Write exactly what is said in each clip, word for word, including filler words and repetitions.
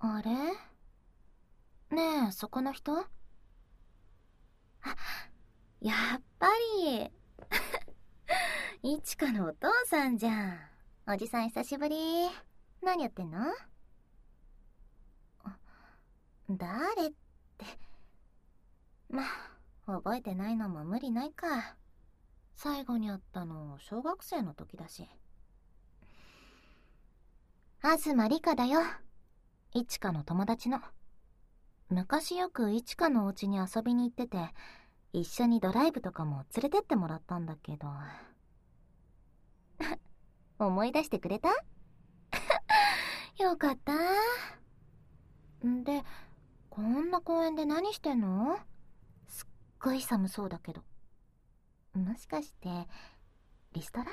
あれ？ねえ、そこの人？あ、やっぱり。いちかのお父さんじゃん。おじさん久しぶり。何やってんの？誰って。ま、覚えてないのも無理ないか。最後に会ったの小学生の時だし。東里香だよ。いちかの友達の。昔よくいちかのお家に遊びに行ってて、一緒にドライブとかも連れてってもらったんだけど。思い出してくれた？よかった。んで、こんな公園で何してんの？すっごい寒そうだけど。もしかして、リストラ？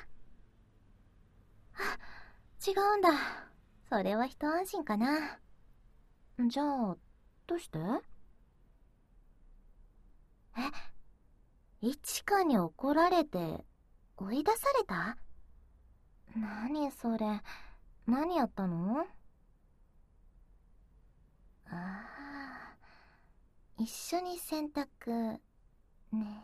あ、違うんだ。それは一安心かな。じゃあ、どうして？え、いちかに怒られて、追い出された？何それ、何やったの？ああ、一緒に洗濯、ね。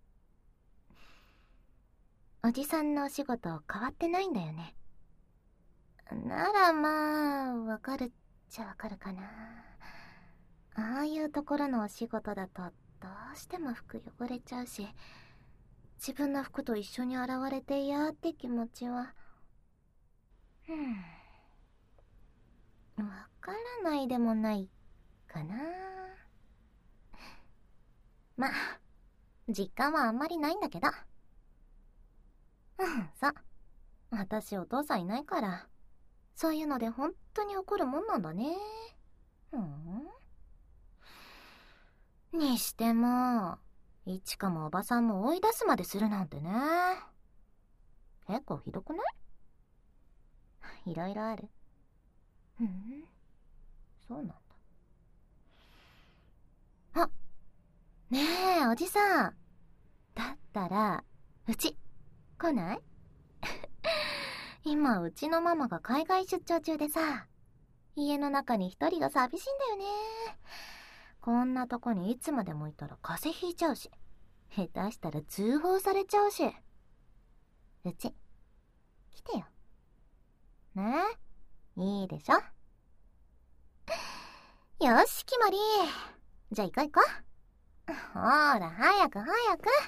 おじさんのお仕事変わってないんだよね。ならまあ、わかるっちゃわかるかな。ああいうところのお仕事だと、どうしても服汚れちゃうし、自分の服と一緒に洗われて嫌って気持ちは、うん、わからないでもないかな。まあ、実感はあんまりないんだけど。うん、そう。私お父さんいないから、そういうので本当に怒るもんなんだね。うん。にしても、いちかもおばさんも追い出すまでするなんてね。結構ひどくない？いろいろある。うん、そうなんだ。あ、ねえ、おじさん。だったら、うち、来ない？今、うちのママが海外出張中でさ、家の中に一人が寂しいんだよね。こんなとこにいつまでもいたら風邪ひいちゃうし、下手したら通報されちゃうし。うち、来てよ。ねえ、いいでしょ？よし、決まり。じゃあ行こう行こう。ほら、早く早く。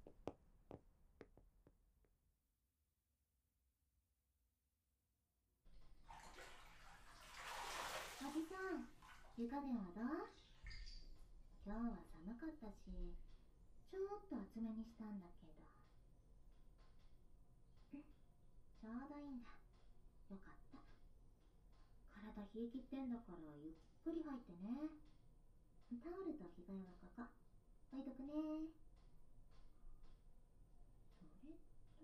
おじさん、湯加減はどう？今日は寒かったし、ちょっと厚めにしたんだけど。ちょうどいいんだ。よかった。体冷え切ってんだからゆっくり入ってね。タオルと着替えはここ。置いとくね。それと、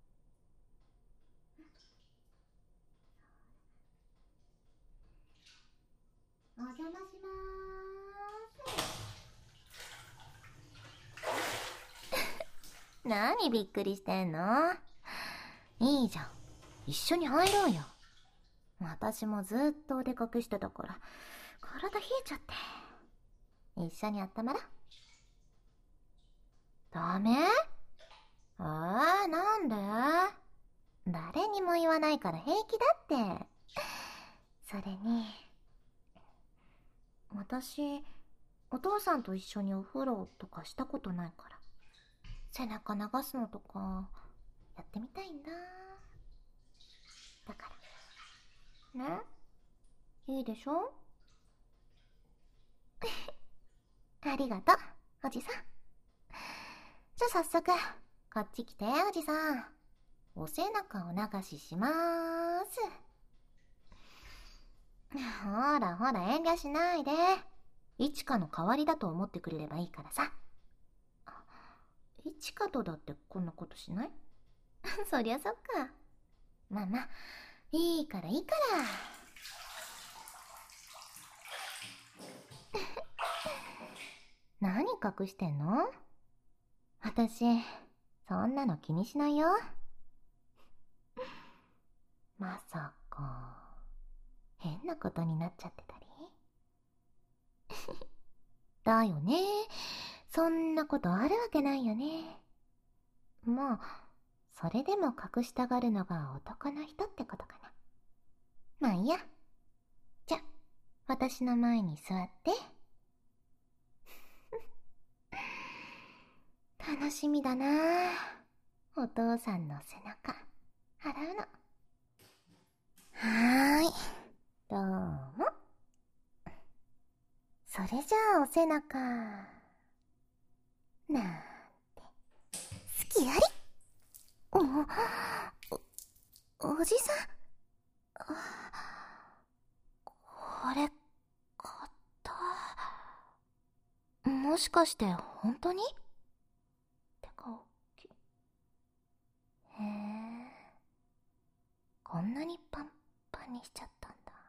お邪魔しまーす。何びっくりしてんの？いいじゃん。一緒に入ろうよ。私もずっとお出かけしてたから、体冷えちゃって。一緒に温まら。ダメ？えー、なんで？誰にも言わないから平気だって。それに、私、お父さんと一緒にお風呂とかしたことないから、背中流すのとか、やってみたいんだ。だから。ね？いいでしょ？ありがとう、おじさん。じゃあ早速、こっち来て、おじさん。お背中を流ししまーす。ほらほら遠慮しないで。いちかの代わりだと思ってくれればいいからさ。いちかとだってこんなことしない？そりゃそっか。まあまあ、いいからいいから。何隠してんの？私、そんなの気にしないよ。まさか、変なことになっちゃってたり。 だよね。そんなことあるわけないよね。まあ、それでも隠したがるのが男の人ってことかな。まあいいや。じゃ、私の前に座って。楽しみだなあ。お父さんの背中、洗うの。はーい。どうも。それじゃあお背中、なんて、好きあり。お、お、おじさん。これ、買った。もしかして本当に？てか、大きい。へえ。こんなにパンパンにしちゃったんだ。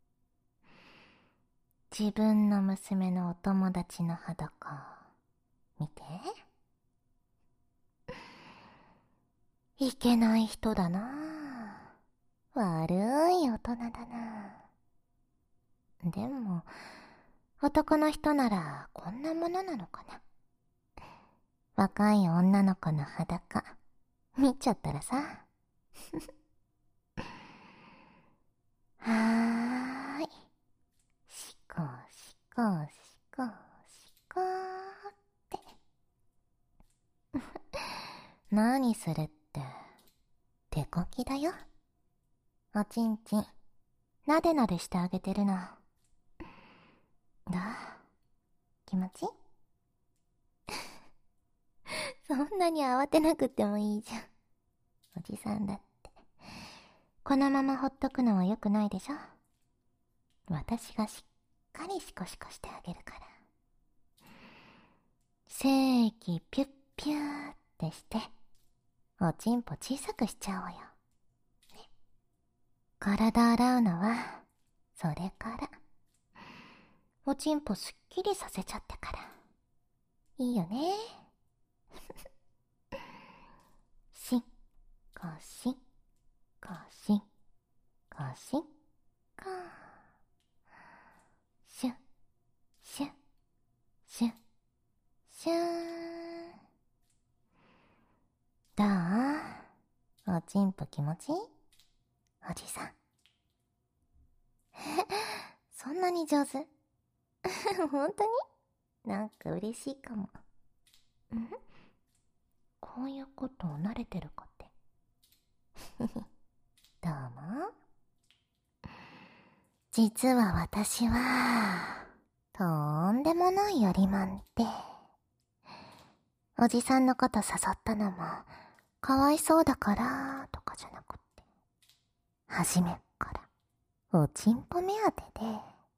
自分の娘のお友達の裸、見て。いけない人だな。悪い大人だな。でも、男の人ならこんなものなのかな。若い女の子の裸、見ちゃったらさ。はーい。しこしこしこしこーって。何するって、手こきだよ。おちんちん、なでなでしてあげてるの。どう？気持ちいい？そんなに慌てなくてもいいじゃん。おじさんだって。このままほっとくのは良くないでしょ。私がしっかりシコシコしてあげるから。精液ピュッピューってして、おちんぽ小さくしちゃおうよ。ね。体洗うのは、それから。おちんぽすっきりさせちゃってから。いいよね。しっこしっこしっこしっこ。シュッシュッシュッシューン。どう？おちんぽ気持ちいい？おじさん。え、そんなに上手？本当に？なんか嬉しいかも。ん？こういうこと慣れてるかって。どうも。実は私は、とんでもないよりまんで、おじさんのこと誘ったのも、かわいそうだからとかじゃなくって、初めっからおちんぽ目当てで、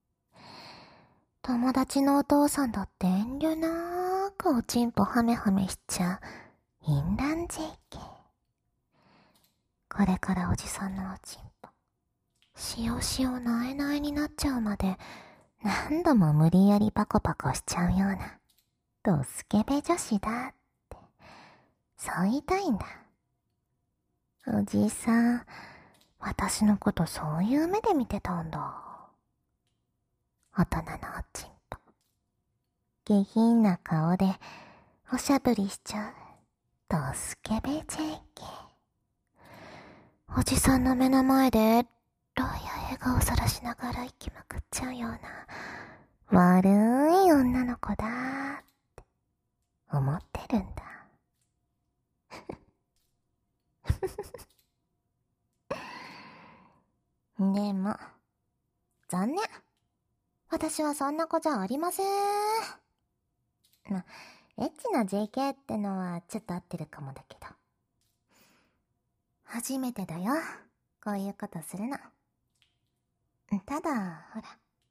友達のお父さんだって遠慮なーくおちんぽハメハメしちゃう淫乱 ジェイケー。 これからおじさんのおちんぽしおしおなえなえになっちゃうまで何度も無理やりパコパコしちゃうようなドスケベ女子だってそう言いたいんだ。おじさん、私のことそういう目で見てたんだ。大人のおちんぽ下品な顔でおしゃぶりしちゃうドスケベ ジェイケー。 おじさんの目の前でエロい笑顔さらしながら生きまくっちゃうような悪い女の子だーって思ってるんだ。でも残念、私はそんな子じゃありません。ま、エッチな ジェイケー ってのはちょっと合ってるかもだけど、初めてだよ、こういうことするの。ただ、ほら、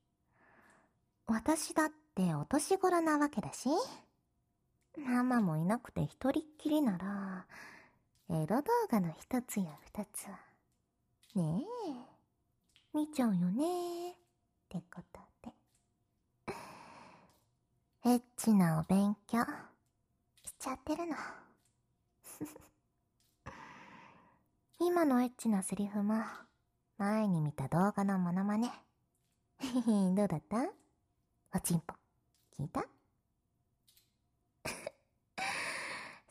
私だってお年頃なわけだし、ママもいなくて一人っきりなら、エロ動画の一つや二つは、ねえ、見ちゃうよねってことで。エッチなお勉強しちゃってるの。今のエッチなセリフも前に見た動画のモノマネ。どうだった？おちんぽ聞いた？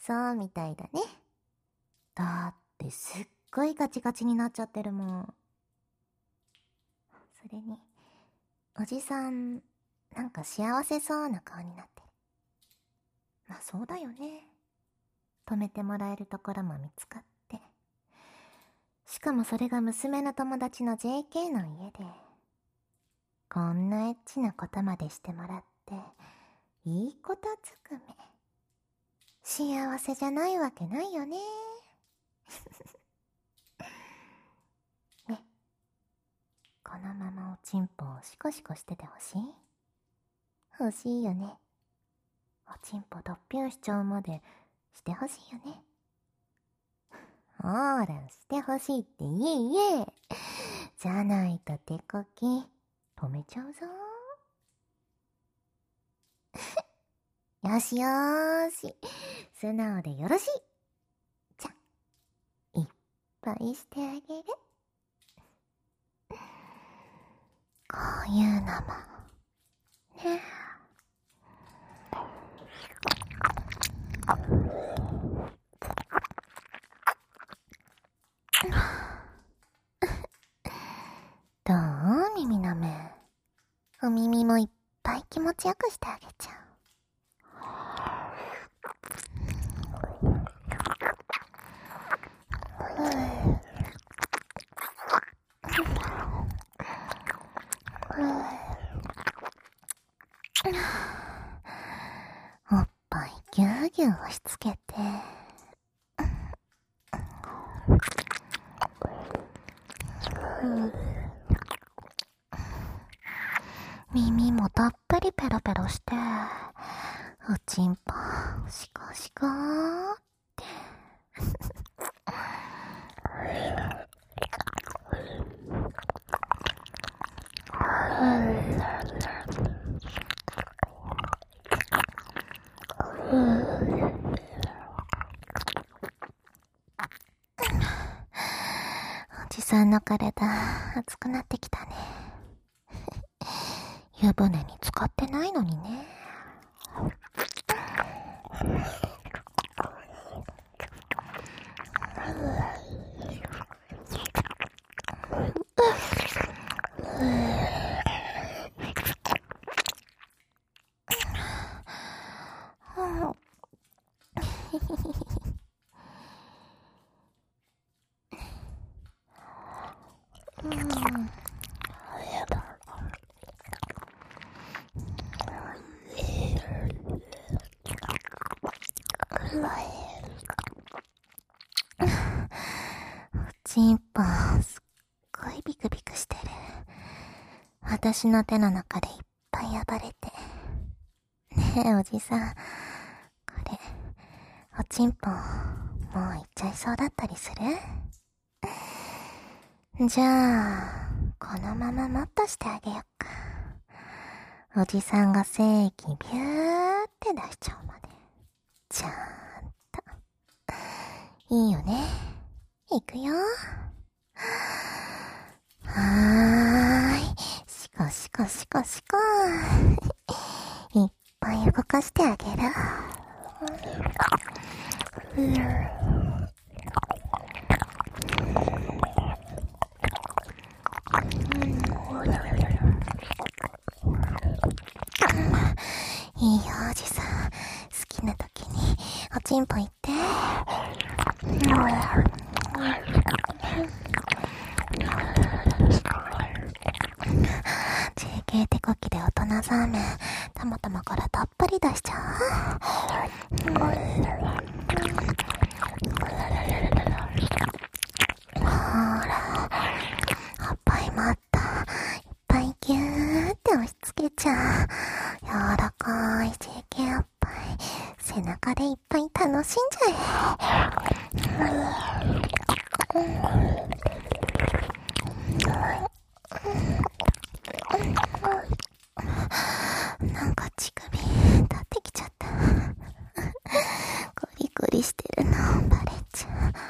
そうみたいだね。だってすっごいガチガチになっちゃってるもん。それに、おじさん、なんか幸せそうな顔になってる。まあそうだよね。止めてもらえるところも見つかって。しかもそれが娘の友達の ジェーケー の家で。こんなエッチなことまでしてもらって、いいことずくめ。幸せじゃないわけないよね。ね、このままおちんぽをシコシコしててほしい？欲しいよね。おちんぽドッピュンしちゃうまでしてほしいよね。ほーら、してほしいって言え言え。じゃないと手こき止めちゃうぞ。よしよーし、素直でよろしい。じゃ、いっぱいしてあげる。こういうのもね。どう？耳の目。お耳もいっぱい気持ちよくしてあげちゃう。おっぱいぎゅうぎゅう押し付けて、耳もたっぷりペロペロして、おちんぽシコシコーって。おじさんの体熱くなってきたね。湯船に浸かってないのにね。おちんぽすっごいビクビクしてる。私の手の中でいっぱい暴れて。ねえおじさん、これおちんぽもういっちゃいそうだったりする？じゃあこのままもっとしてあげよっか。おじさんが精液ビューって出しちゃうまでちゃんと。いいよね。いくよ。はーい。シコシコシコシコ。いっぱい動かしてあげる。いいよおじさん。好きな時におちんぽいって。ジェーケー 手こきで大人ザーメンたまたまからたっぷり出しちゃう。ほらおっぱいもっといっぱいギューって押し付けちゃう。柔らかい ジェーケー おっぱい背中でいっぱい楽しんじゃえ。なんか乳首立ってきちゃった。コリコリしてるのバレちゃう。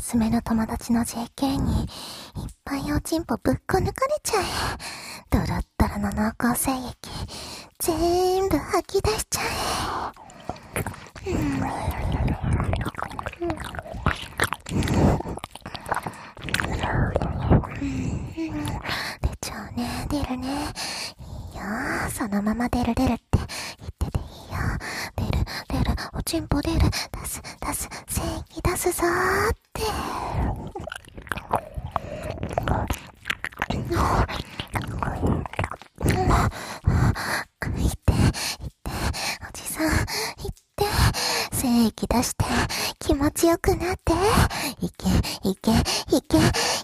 娘の友達の ジェーケー にいっぱいおちんぽぶっこ抜かれちゃえ。ドロッドロの濃厚精液全部吐き出しちゃえ。うん、出ちゃうね、出るね。いいよ、そのまま出る出るって言ってていいよ。出る出る、おちんぽ出る、出す出す、精液出すぞーって。言って、言って、おじさん、言って、精液出して、気持ちよくなって、いけ、いけ、いけ、いけ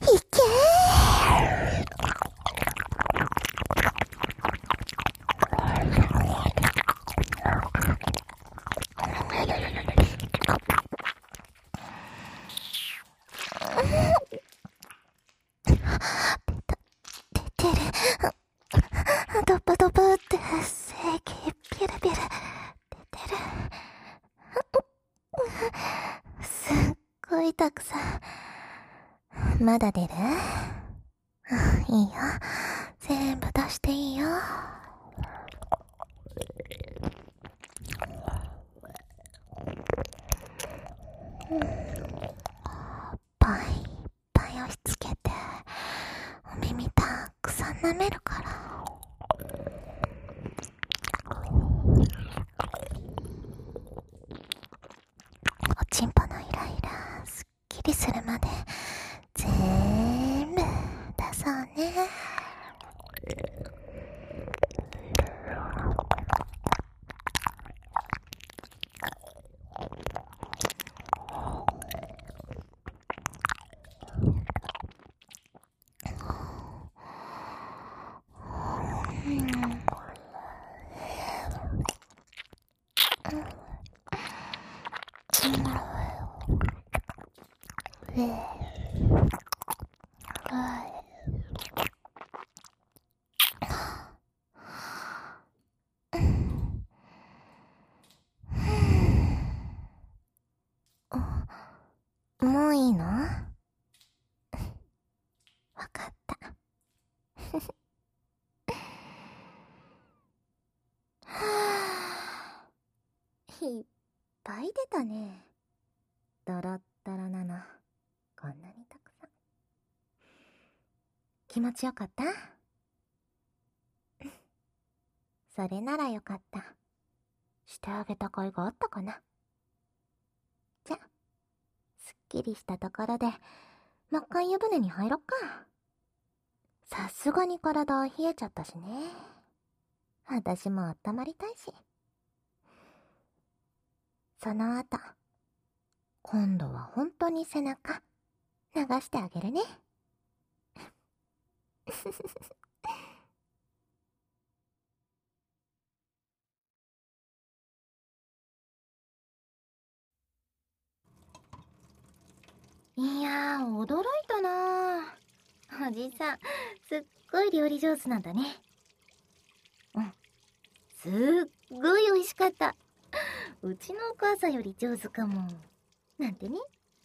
出てる。ドブドブって精液ビュルビュル出てる。すっごいたくさん。まだ出る？いいよ。全部出していいよ。パイパイ押し付けてお耳たくさん舐めるから。おちんぽのイライラすっきりするまで全部出そうね。もういいの？わかった。はぁ、いっぱい出たね。ドロッドロなの。こんなにたくさん。気持ちよかった？それならよかった。してあげた甲斐があったかな。じゃ、すっきりしたところで、真っ赤い湯船に入ろっか。さすがに体冷えちゃったしね。私も温まりたいし。その後、今度は本当に背中、流してあげるね。いやー、驚いたなー。おじさん、すっごい料理上手なんだね。うん。すっごい美味しかった。うちのお母さんより上手かも。なんてね。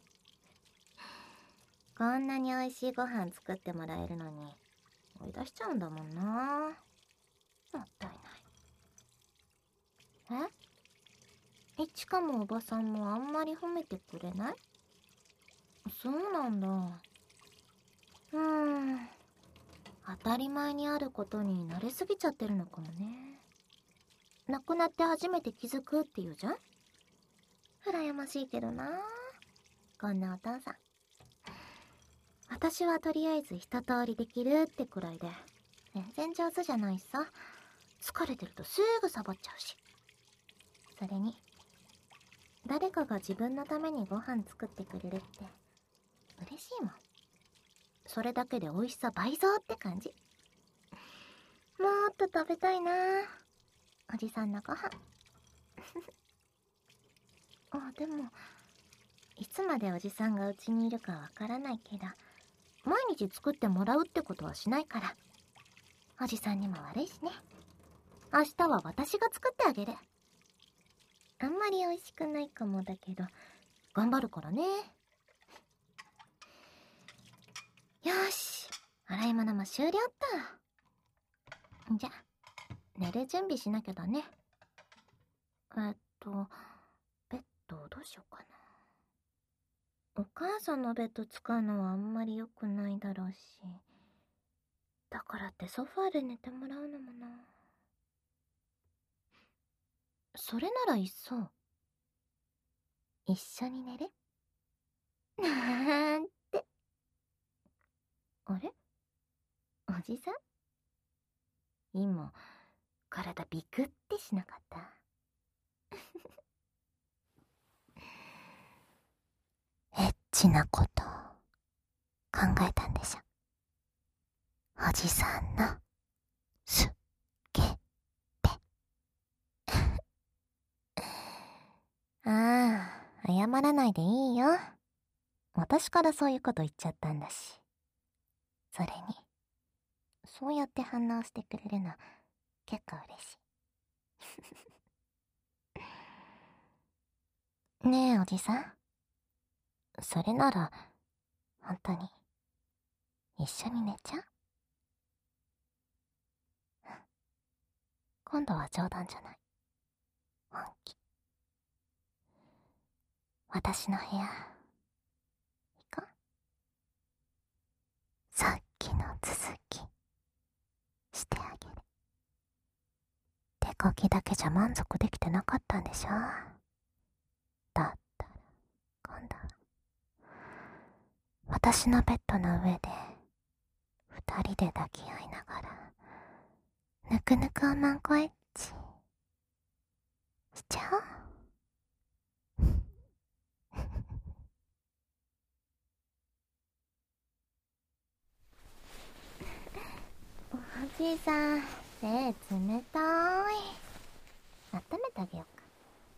こんなに美味しいご飯作ってもらえるのに、追い出しちゃうんだもんな。もったいない。え？え、ちかもおばさんもあんまり褒めてくれない？そうなんだ。うーん。当たり前にあることに慣れすぎちゃってるのかもね。亡くなって初めて気づくって言うじゃん？羨ましいけどな。こんなお父さん。私はとりあえず一通りできるってくらいで、全然上手じゃないしさ。疲れてるとすぐサボっちゃうし。それに、誰かが自分のためにご飯作ってくれるって嬉しいもん。それだけで美味しさ倍増って感じ。もっと食べたいなおじさんのご飯。あ、でもいつまでおじさんがうちにいるかわからないけど、毎日作ってもらうってことはしないから、おじさんにも悪いしね。明日は私が作ってあげる。あんまり美味しくないかもだけど、頑張るからね。 よし、洗い物も終了っと。じゃ、寝る準備しなきゃだね。えっと、ベッドどうしようかな。お母さんのベッド使うのはあんまり良くないだろうし。だからってソファーで寝てもらうのもな。それならいっそ、一緒に寝るなんて。あれ、おじさん今、体ビクってしなかった？エッチなこと考えたんでしょ。おじさんのすけぺ。ああ、謝らないでいいよ。私からそういうこと言っちゃったんだし。それに、そうやって反応してくれるの結構嬉しい。ねえおじさん、それなら本当に一緒に寝ちゃう？今度は冗談じゃない、本気。私の部屋行こう。さっきの続きしてあげる。手こきだけじゃ満足できてなかったんでしょ。だったら今度は私のベッドの上で二人で抱き合いながらぬくぬくおまんこエッチしちゃおう。おじいさん、手冷たい。温めてあげようか。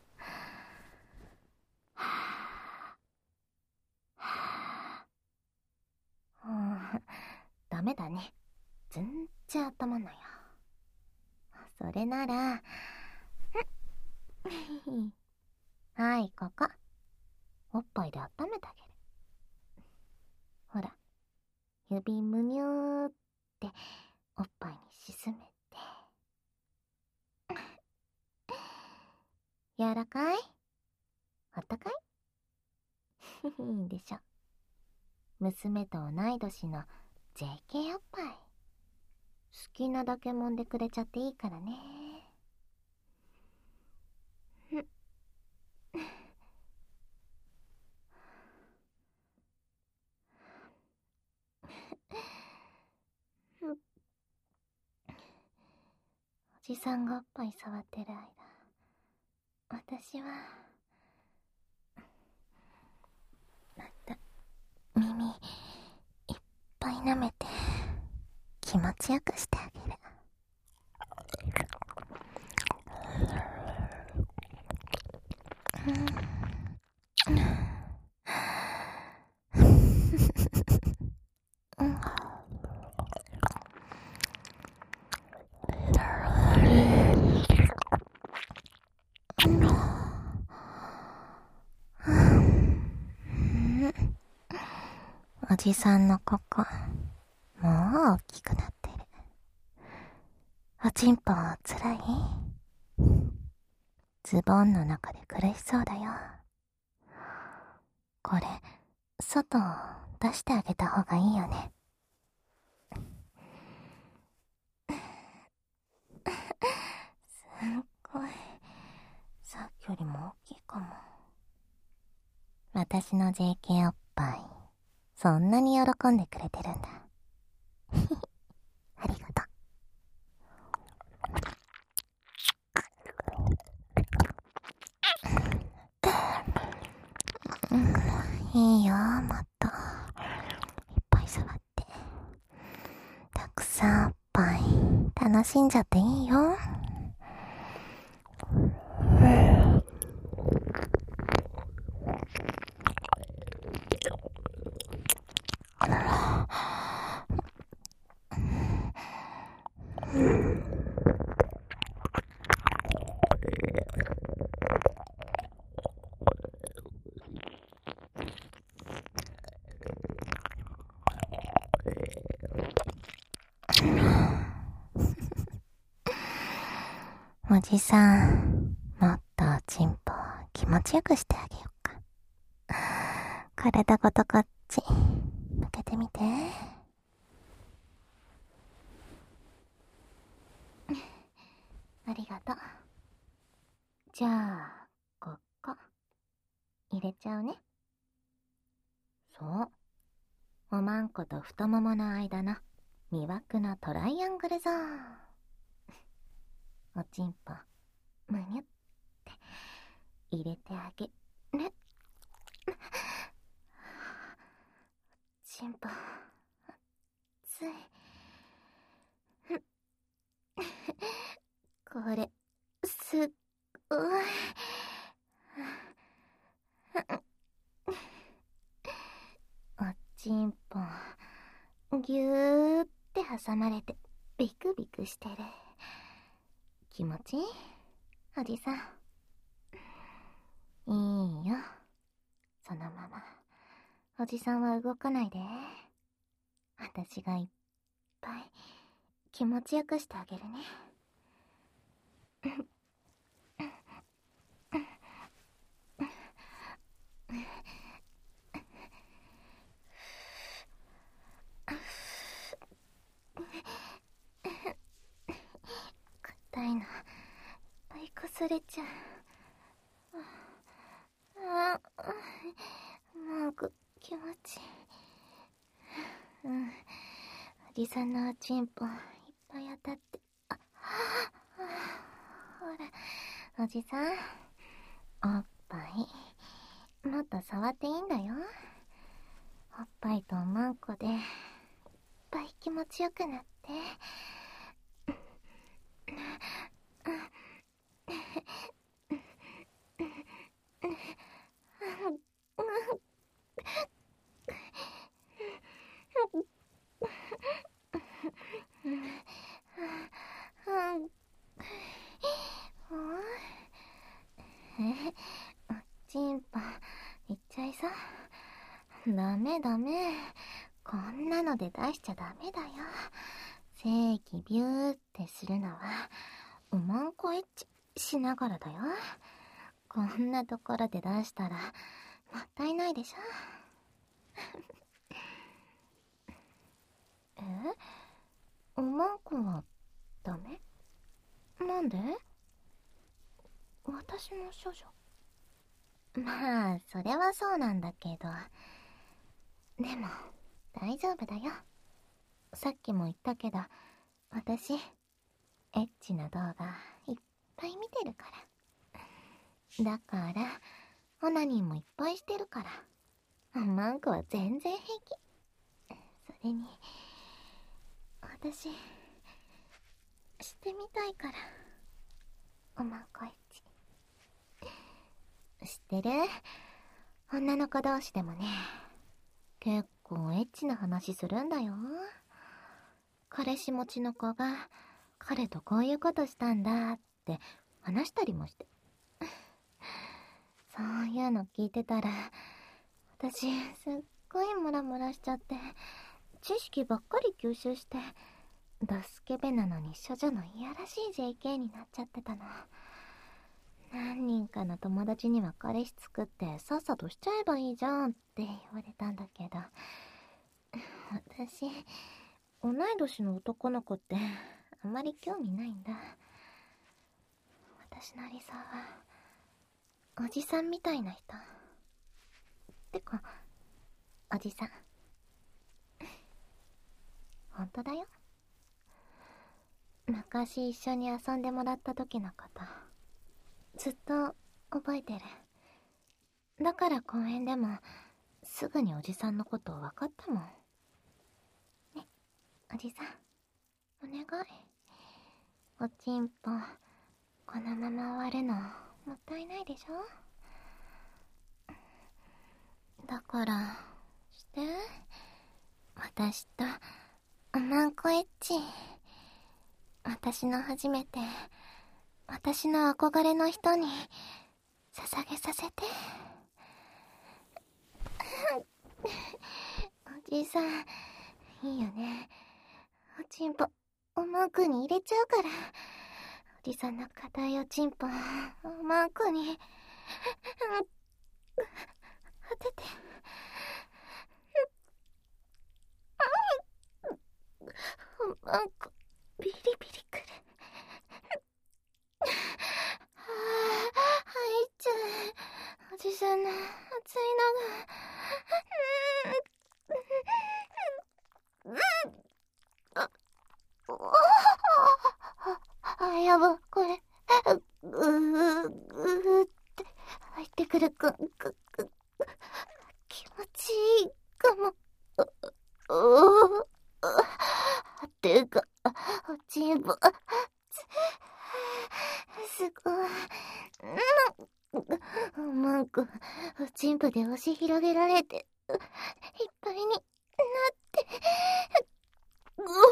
うん、ダメだね。全然温まんないよ。それなら、はい、ここ。おっぱいで温めてあげる。ほら、指むにゅーっておっぱいに沈めて。柔らかい？あったかい？いいでしょ。娘と同い年の ジェーケー おっぱい。好きなだけ揉んでくれちゃっていいからね。おじさんがおっぱい触ってる間、私はまた耳いっぱい舐めて気持ちよくしてあげる。おじさんのここ、もう大きくなってる。おちんぽつらい？ズボンの中で苦しそうだよ。これ、外出してあげた方がいいよね。すっごい。さっきよりも大きいかも。私の ジェーケー おっぱい、そんなに喜んでくれてるんだ。ありがとう。うん、いいよ、もっと。いっぱい触って。たくさんおっぱい、楽しんじゃっていいよ。 おじさん、もっとおちんぽ気持ちよくしてあげようか。体ごとこっち向けてみて。ありがとう。じゃあここ入れちゃうね。そう、おまんこと太ももの間の魅惑のトライアングルゾーン。おちんぽむにゅって入れてあげる。ちんぽついこれすっごいおちんぽぎゅーって挟まれてビクビクしてる。気持ちいい？おじさん。いいよ、そのままおじさんは動かないで。私がいっぱい気持ちよくしてあげるね。硬いのいっぱいこすれちゃう。ああ、もう気持ちいい。うん、おじさんのおちんぽいっぱい当たって。あ、ほらおじさん、おっぱいもっと触っていいんだよ。おっぱいとおまんこでいっぱい気持ちよくなって。え、おちんぽいっちゃいそう。ダメダメ、こんなので出しちゃダメだよ。正規ビューってするのはおまんこエッチしながらだよ。こんなところで出したらもったいないでしょ。え、おまんこはダメ？なんで？私の処女。まあそれはそうなんだけど、でも大丈夫だよ。さっきも言ったけど、私エッチな動画いっぱい見てるから。だからオナニーもいっぱいしてるから、おまんこは全然平気。それに私してみたいから、おまんこエッチ。知ってる？女の子同士でもね、結構エッチな話するんだよ。彼氏持ちの子が彼とこういうことしたんだって話したりもして。そういうの聞いてたら私すっごいムラムラしちゃって、知識ばっかり吸収して、ドスケベなのに処女のいやらしい ジェイケー になっちゃってたの。何人かの友達には彼氏作ってさっさとしちゃえばいいじゃんって言われたんだけど、私同い年の男の子ってあまり興味ないんだ。私の理想はおじさんみたいな人。てかおじさんほんとだよ。昔一緒に遊んでもらった時のことずっと覚えてる。だから公園でもすぐにおじさんのこと分かったもんね。おじさんお願い、おちんぽこのまま終わるのもったいないでしょ。だからして私とおまんこエッチ。私の初めて、私の憧れの人に捧げさせて。おじさんいいよね。おちんぽおまんこに入れちゃうから、 じさんの硬いおちんぽマークに当ててマークビリビリくる。はぁ、入っちゃう。おじさんの熱いのが。うん。あ、やば、これ。ぐー、ぐーって入ってくるか、く、く、気持ちいいかも。おおてか、おちんぽ、すごい。マーク、おちんぽで押し広げられて、いっぱいになって、うわ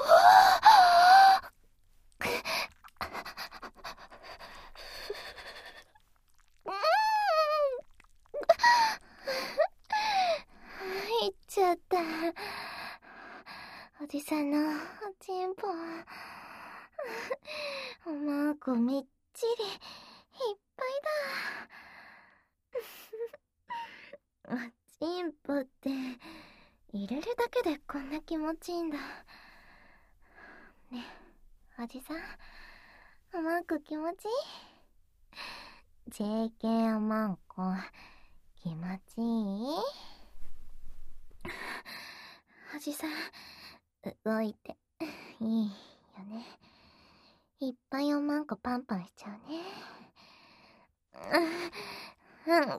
入っちゃった。おじさんのおちんぽ。マークみっちりいっぱいだ。おちんぽって入れるだけでこんな気持ちいいんだね。おじさん、マーク気持ちいい？ ジェーケー おまんこ気持ちいい？おじさん動いていいよね。いっぱいおまんこパンパンしちゃうね。うん、うん、うん、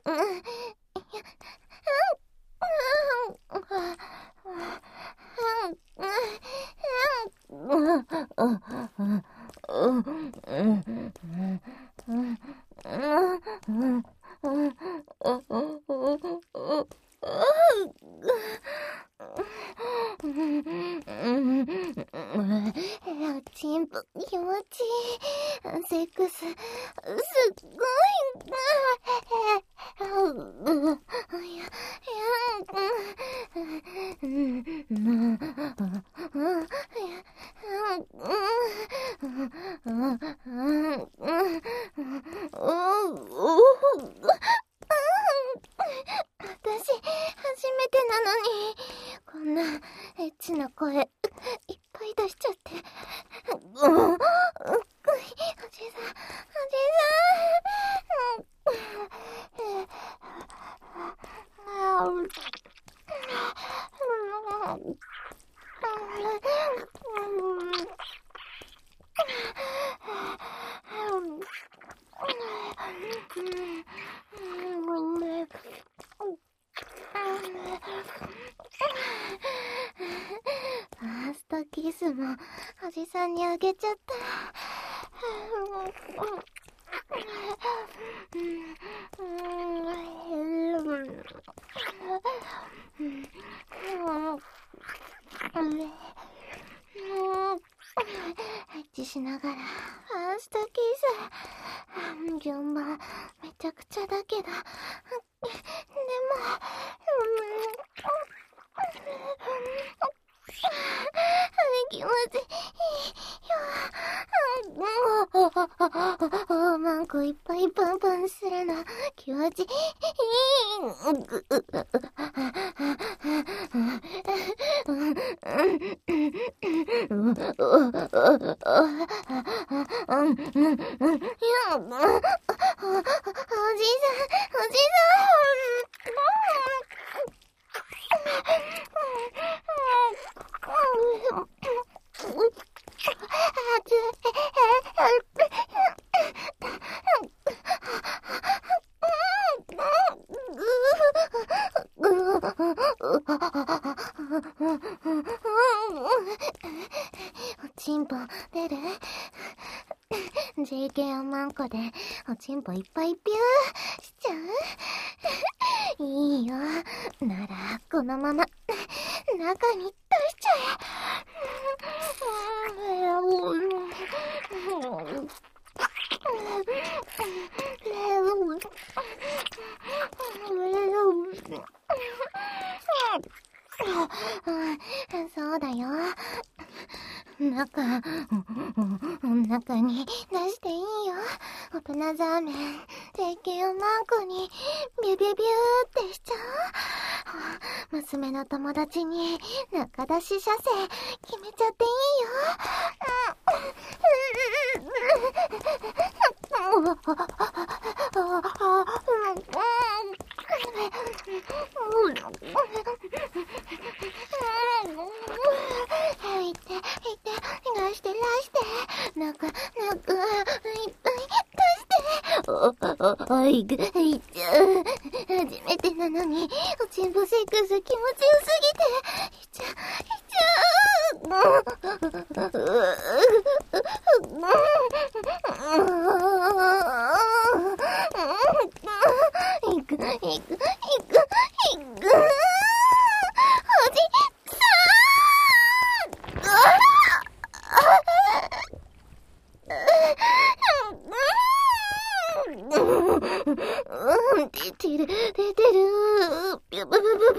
チンポ気持ちいい。セックスすっごい。私、初めてなのに、こんなエッチな声、いっぱい出しちゃって。うん、おじさん、おじファーストキスもおじさんにあげちゃった。エッチしながらファーストキス。順番めちゃくちゃだけど、でも、気持ちいいよ。マンコいっぱいパンパンするの気持ちいい。おちんぽ出る？ ジェーケー おまんこでおちんぽいっぱいピューしちゃう？いいよ。ならこのまま中に出しちゃえ。そうだよ。 中、中に出していいよ。大人ザーメン、定型をマンコに、ビュビュビューってしちゃう。娘の友達に、中出し射精、決めちゃっていいよ。いて、いて、出して、出して、なんか、なんか、いっぱい出して、お、お、おいぐ、いっちゃう。初めてなのに、おちんぼセックス気持ちよすぎて、いっちゃう、いっちゃう。いく、いく、いく、いく。おじさーん。出てる、出てる。ブブブブブって、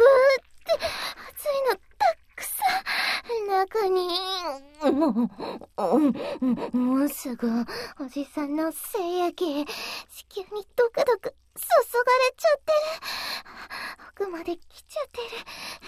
熱いのたくさん、中に。もう、もうすぐ、おじさんの精液、子宮にドクドク注がれちゃってる。奥まで来ちゃってる。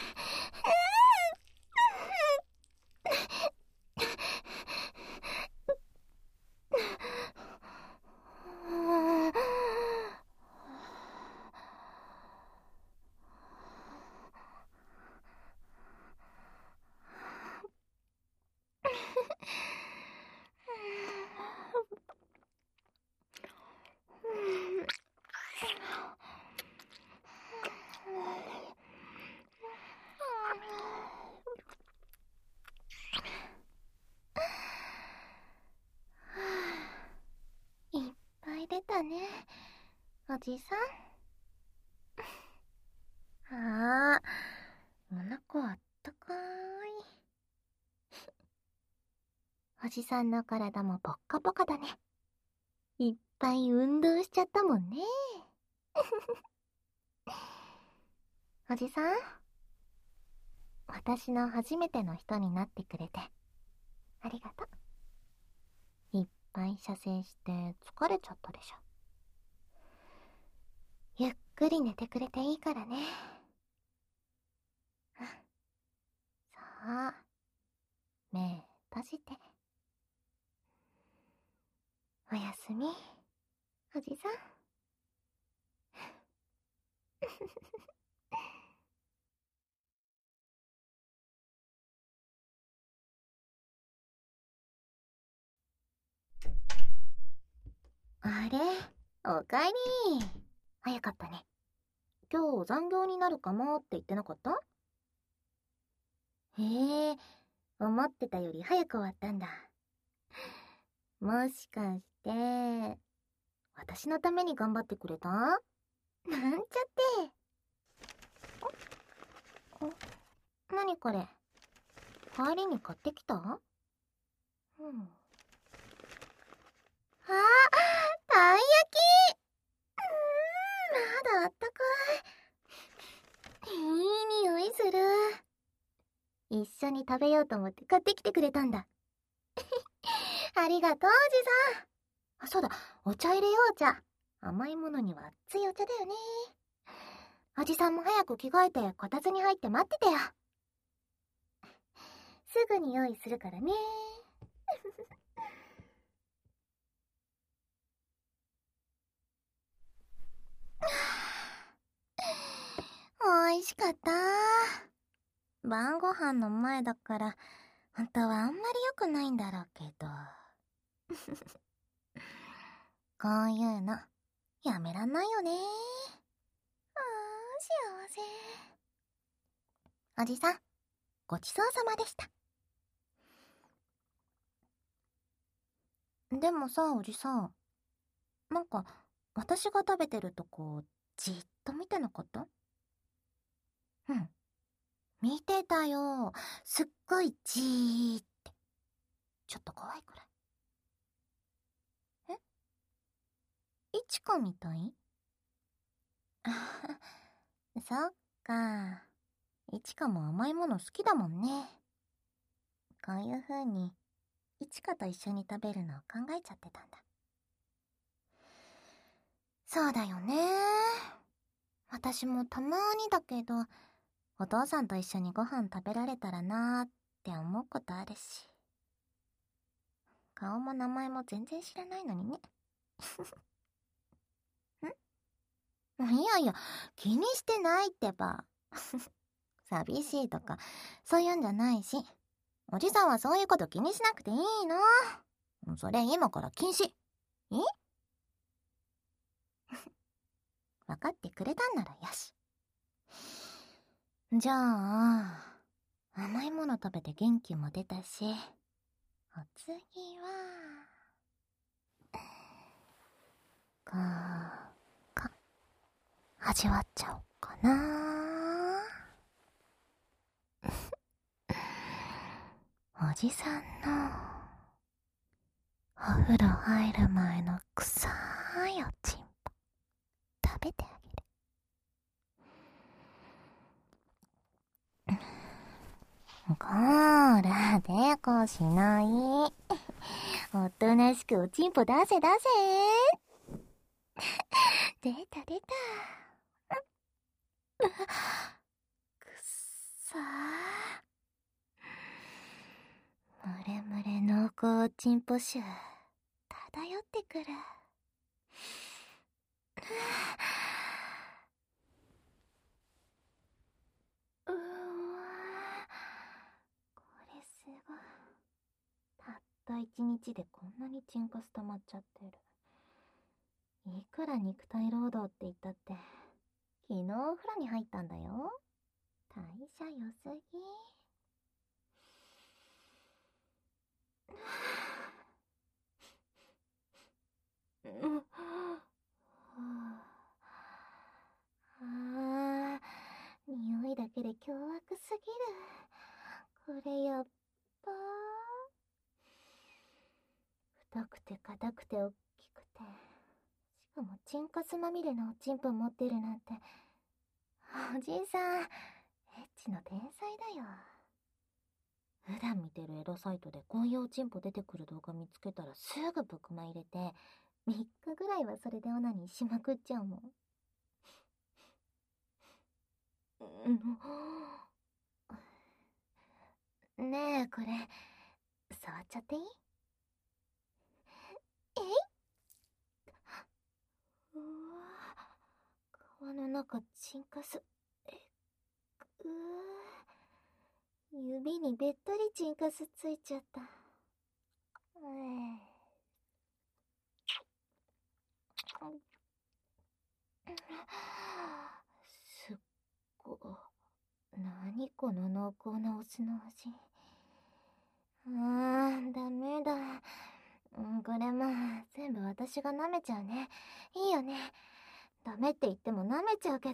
いっぱい出たね、おじさん。ああ、お腹あったかーい。おじさんの体もポッカポカだね。いっぱい運動しちゃったもんね。おじさん、私の初めての人になってくれてありがとう。いっぱい射精して疲れちゃったでしょ。ゆっくり寝てくれていいからね。さあ、目閉じて。おやすみ、おじさん。あれ、おかえり。早かったね。今日残業になるかもって言ってなかった？へえ、思ってたより早く終わったんだ。もしかして、私のために頑張ってくれた？なんちゃって。お、なにこれ？帰りに買ってきた？うん。あー、たい焼き！うーん、まだあったかい。いい匂いする。一緒に食べようと思って買ってきてくれたんだ。ありがとう、おじさん。あ、そうだ、お茶入れよう、お茶。甘いものには熱いお茶だよね。おじさんも早く着替えてこたつに入って待っててよ。すぐに用意するからね。おいしかった。晩ご飯の前だから、本当はあんまり良くないんだろうけど。こういうの、やめらんないよね。あー、幸せ。おじさん、ごちそうさまでした。でもさ、おじさん、なんか、私が食べてるとこ、じっと見てなかった？うん。見てたよ。すっごいじーって。ちょっと怖いくらい。え？いちかみたい？そっか。いちかも甘いもの好きだもんね。 こういう風にいちかと一緒に食べるのを考えちゃってたんだ。そうだよね。私もたまーにだけど、お父さんと一緒にご飯食べられたらなーって思うことあるし。顔も名前も全然知らないのにね。ん？いやいや、気にしてないってば。寂しいとか、そういうんじゃないし。おじさんはそういうこと気にしなくていいの。それ今から禁止。え？分かってくれたんならよし。じゃあ、甘いもの食べて元気も出たし、お次は、こうか、味わっちゃおうかな。おじさんの、お風呂入る前の臭いおちんぽ、食べてあげる。こーら、抵抗しない。おとなしくおちんぽ出せ出せ。出た出た。くっさー。むれむれ濃厚おちんぽ臭、漂ってくる。うわー、これすごい。たった一日でこんなにチンカス溜まっちゃってる。いくら肉体労働って言ったって、昨日お風呂に入ったんだよ。代謝良すぎ。うん。あー、匂いだけで凶悪すぎる。これやっばー。太くて硬くて大きくて、しかもチンカスまみれのおちんぽ持ってるなんて、おじいさん、エッチの天才だよ。普段見てるエロサイトでこういうおちんぽ出てくる動画見つけたらすぐブクマ入れて、みっかぐらいはそれでオナニーしまくっちゃうもん。ねえ、これ、触っちゃっていい？えい？うわ、皮の中チンカス。え、うー、指にべったりチンカスついちゃった。えーすっご。なにこの濃厚なお酢の味。あー、ダメだ。うん、これも全部私が舐めちゃうね。いいよね。ダメって言っても舐めちゃうけど。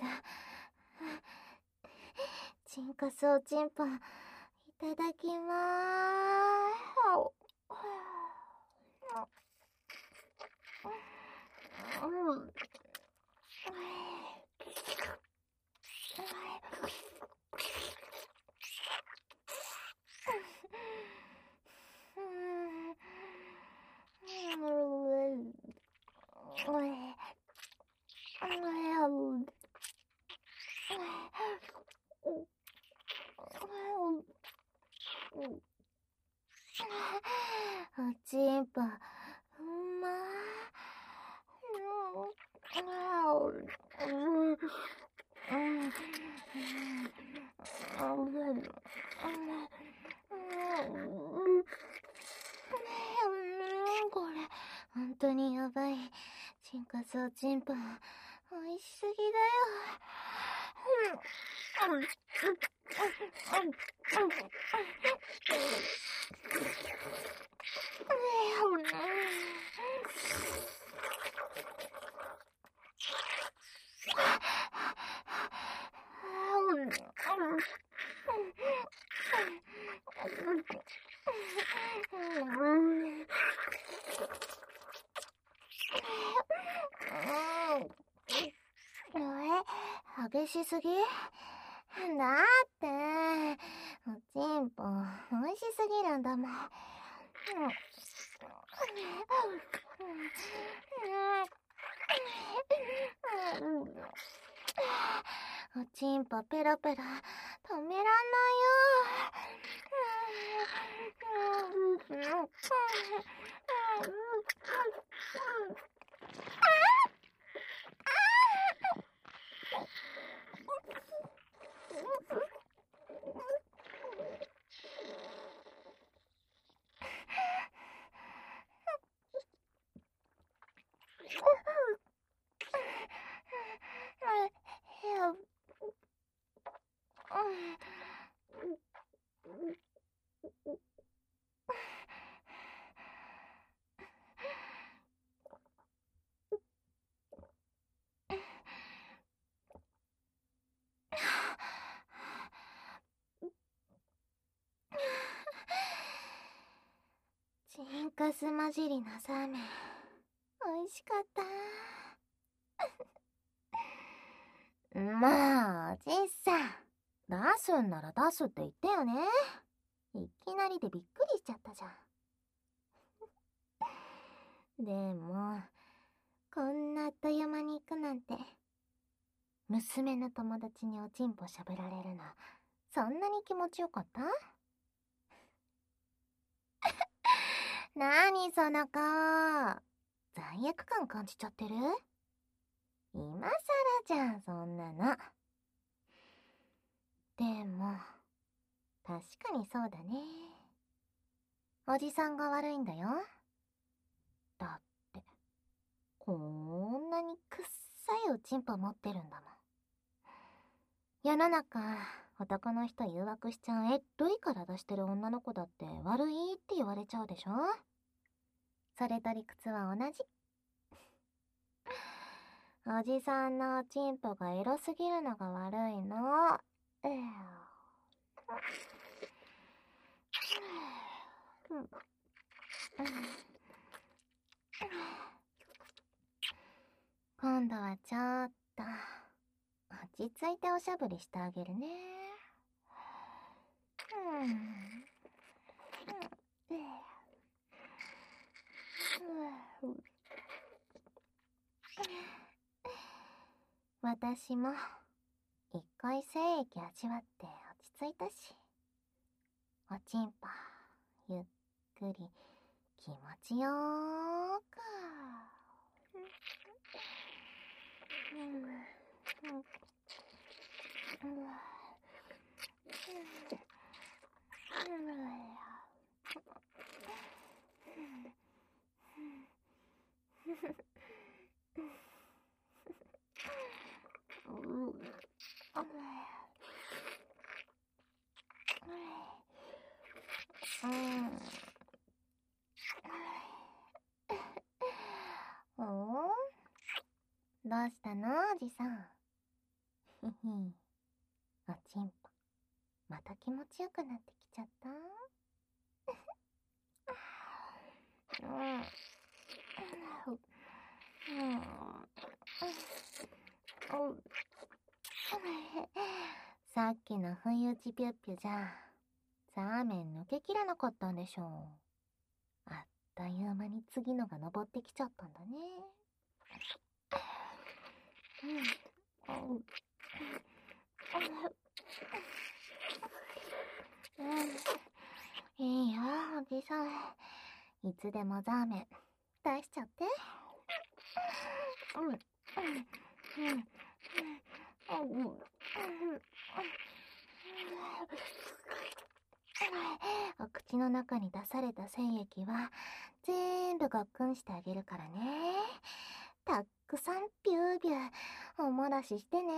チンカスおちんぽ、いただきまーす。うん。おちんぽ、うまこれ、ほんとにやばい。チンカスおちんぽ、おいしすぎだよ。激しすぎ？だって、おちんぽ、美味味しすぎるんだもん。おちんぽペロペロ止めらんないよ。ジンクス混じりのザーメン、美味しかった。まあ、おじさん、出すんなら出すって言ってよね。いきなりでびっくりしちゃったじゃん。でも、こんなあっという間に行くなんて。娘の友達におちんぽしゃぶられるの、そんなに気持ちよかった？なにその顔。罪悪感感じちゃってる？今さらじゃん、そんなの。でも、確かにそうだね。おじさんが悪いんだよ。だって、こんなにくっさいおちんぽ持ってるんだもん。世の中、男の人誘惑しちゃうえっといから出してる女の子だって悪いって言われちゃうでしょ？それと理屈は同じ。おじさんのおちんぽがエロすぎるのが悪いの。えー今度はちょっと落ち着いておしゃぶりしてあげるね。私も一回精液味わって落ち着いたし、おちんぽゆっくり気持ちよーく。どうしたのおじさん。ひひ、おちんぽまた気持ちよくなってきちゃった？さっきの不意打ちピュッピュじゃザーメン抜けきらなかったんでしょう。あっという間に次のが登ってきちゃったんだね。いいよおじさん、いつでもザーメン出しちゃって。お口の中に出された精液は全部ごっくんしてあげるからね。たっくさんビュービューおもらししてね。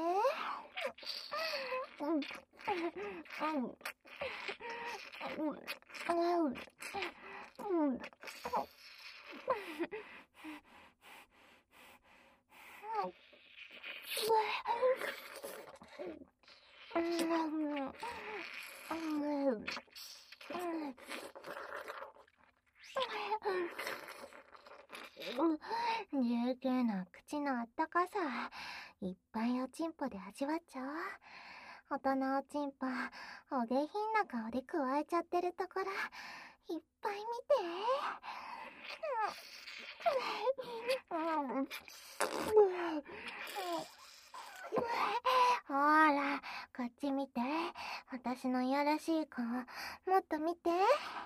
琉球の口のあったかさ、いっぱいおちんぽで味わっちゃおう。音のおちんぽ、お下品な顔でくわえちゃってるところ、いっぱい見て。ほら、こっち見て。私のいやらしい顔、もっと見て。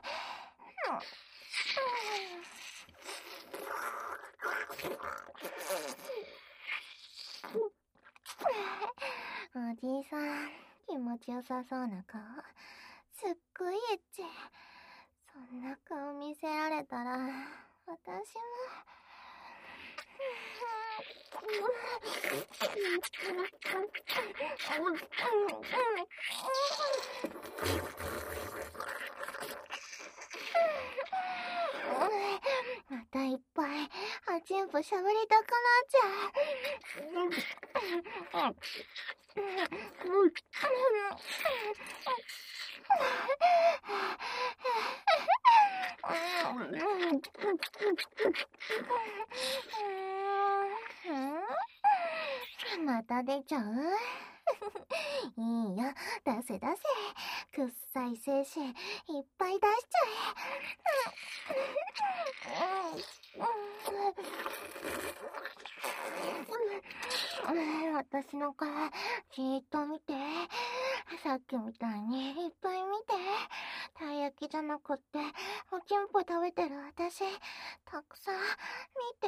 おじいさん、気持ちよさそうな顔。すっごいエッチ。そんな顔見せられたら、私も。またいっぱい、はちんぽしゃぶりたくなっちゃう。また出ちゃう？いいよ、出せ出せ。くっさい精子、いっぱい出しちゃえ。私の顔、じーっと見て。さっきみたいにいっぱい見て。たい焼きじゃなくって、おちんぽ食べてる私、たくさん見て。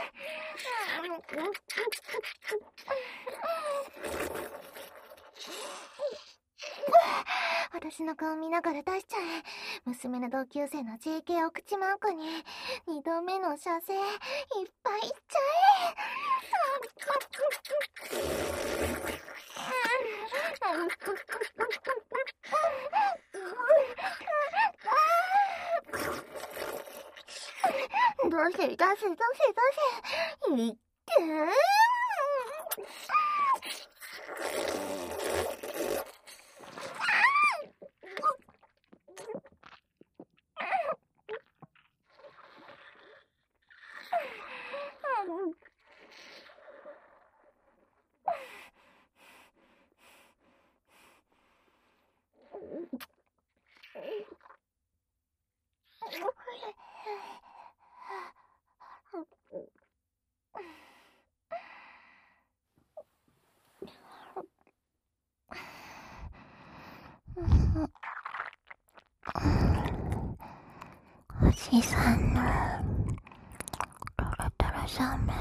私の顔見ながら出しちゃえ。娘の同級生の ジェーケー お口マークに二度目の射精いっぱいいっちゃえ。どうせ出せ出せ出せ。いってー。おじさんのトロトロサメ、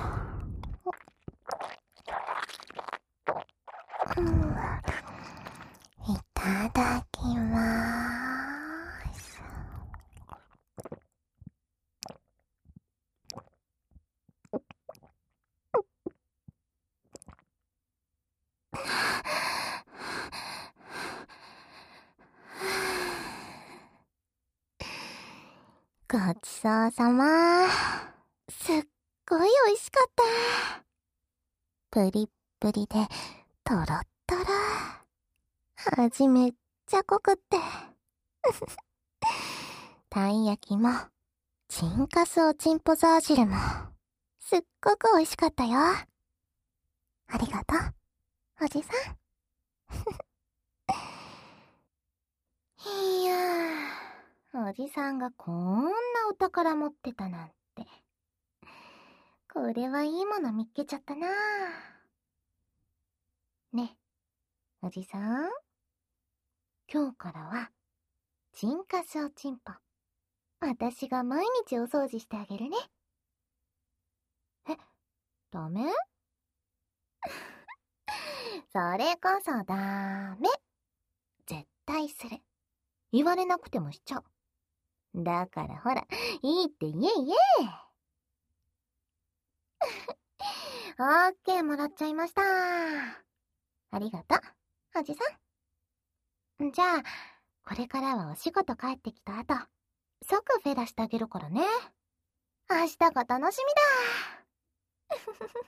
うん、いただきまーす。ごちそうさま。すっごい美味しかった。プリップリでトロットロ。味めっちゃ濃くって。たい焼きも、チンカスおちんぽザージルも、すっごく美味しかったよ。ありがとう、おじさん。いやー、おじさんがこんなお宝持ってたなんて。これはいいもの見っけちゃったな。ね、おじさん。今日からは、チンカスおちんぽ。私が毎日お掃除してあげるね。え、ダメ？それこそダメ。絶対する。言われなくてもしちゃう。だからほら、いいって言え言え。オッケーもらっちゃいました。ありがとう、おじさん。じゃあ、これからはお仕事帰ってきた後、即フェラしてあげるからね。明日が楽しみだ。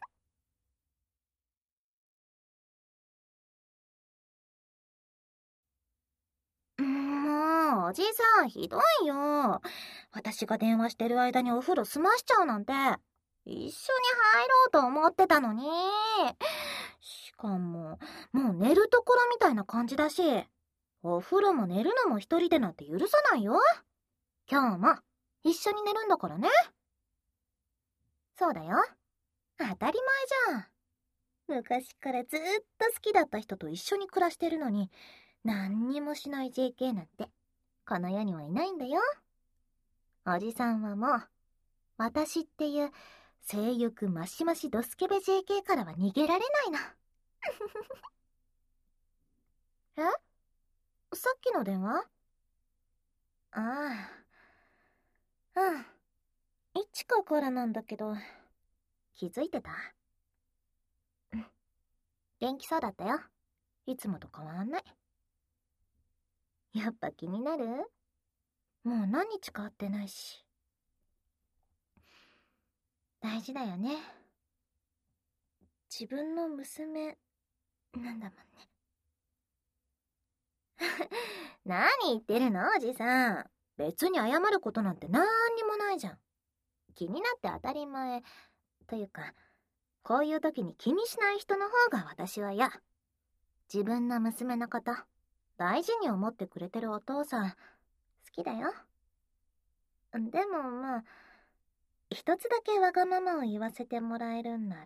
もう、おじさんひどいよ。私が電話してる間にお風呂済ましちゃうなんて。一緒に入ろうと思ってたのに。しかも、もう寝るところみたいな感じだし。 お風呂も寝るのも一人でなんて許さないよ。今日も一緒に寝るんだからね。そうだよ。当たり前じゃん。昔からずーっと好きだった人と一緒に暮らしてるのに、何にもしない ジェーケー なんて、この世にはいないんだよ。おじさんはもう、私っていう性欲マシマシドスケベ ジェーケー からは逃げられないの。え？さっきの電話？ああ。うん。いちかからなんだけど、気づいてた？うん。元気そうだったよ。いつもと変わんない。やっぱ気になる？もう何日か会ってないし。大事だよね。自分の娘なんだもんね。何言ってるのおじさん。別に謝ることなんてなんにもないじゃん。気になって当たり前。というか、こういう時に気にしない人の方が私は嫌。自分の娘のこと、大事に思ってくれてるお父さん、好きだよ。でもまあ、一つだけわがままを言わせてもらえるんなら、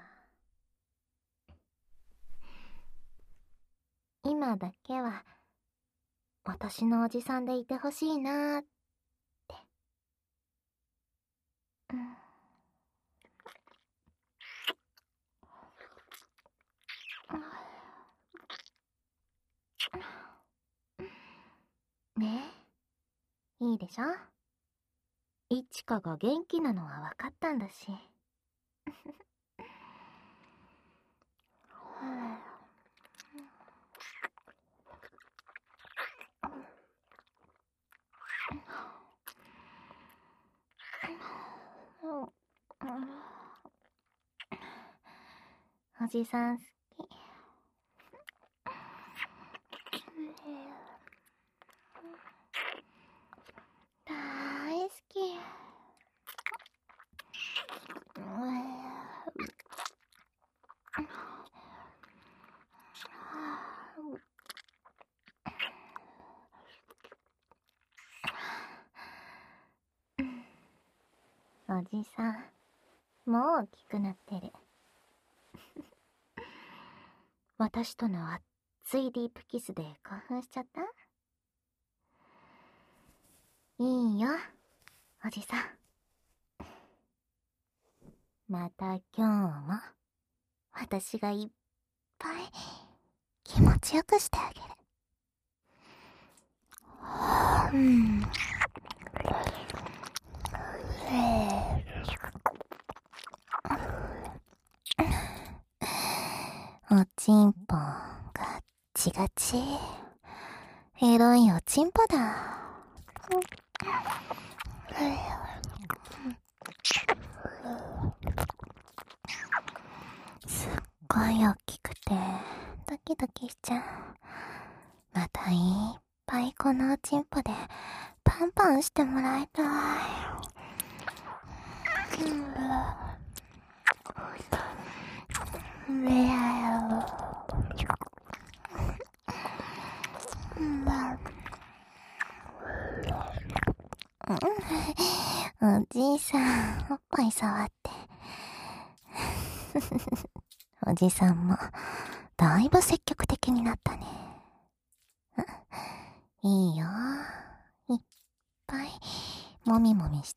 今だけは、私のおじさんでいてほしいなーって。うん。ねえ、いいでしょ？いちかが元気なのは分かったんだし。おじさん好き。大好き。おじさん、もう大きくなってる。私との熱いディープキスで興奮しちゃった？いいよ、おじさん。また今日も、私がいっぱい気持ちよくしてあげる。うん。おちんぽガッチガチ。エロいおちんぽだ。すっごい大きくてドキドキしちゃう。またいっぱいこのおちんぽでパンパンしてもらいたい。おじいさん、おっぱい触って。おじさんも、だいぶ積極的になったね。いいよ。いっぱい、もみもみして。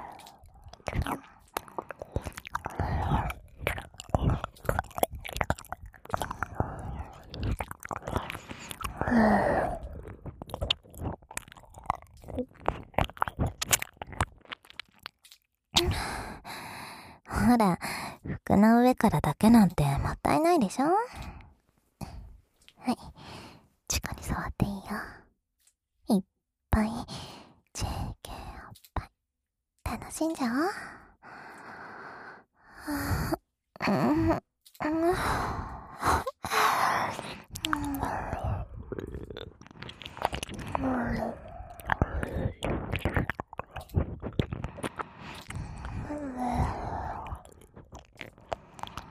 ほら、服の上からだけなんてもったいないでしょ？はい、チコに触っていいよ。いっぱい ジェーケー おっぱい楽しんじゃおう。うんうん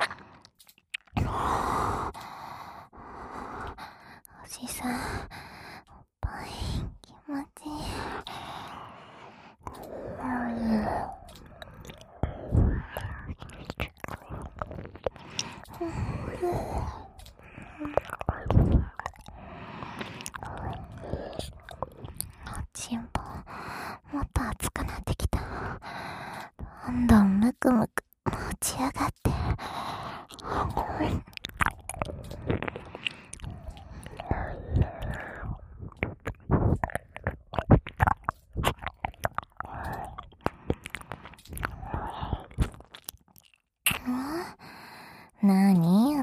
おじさん、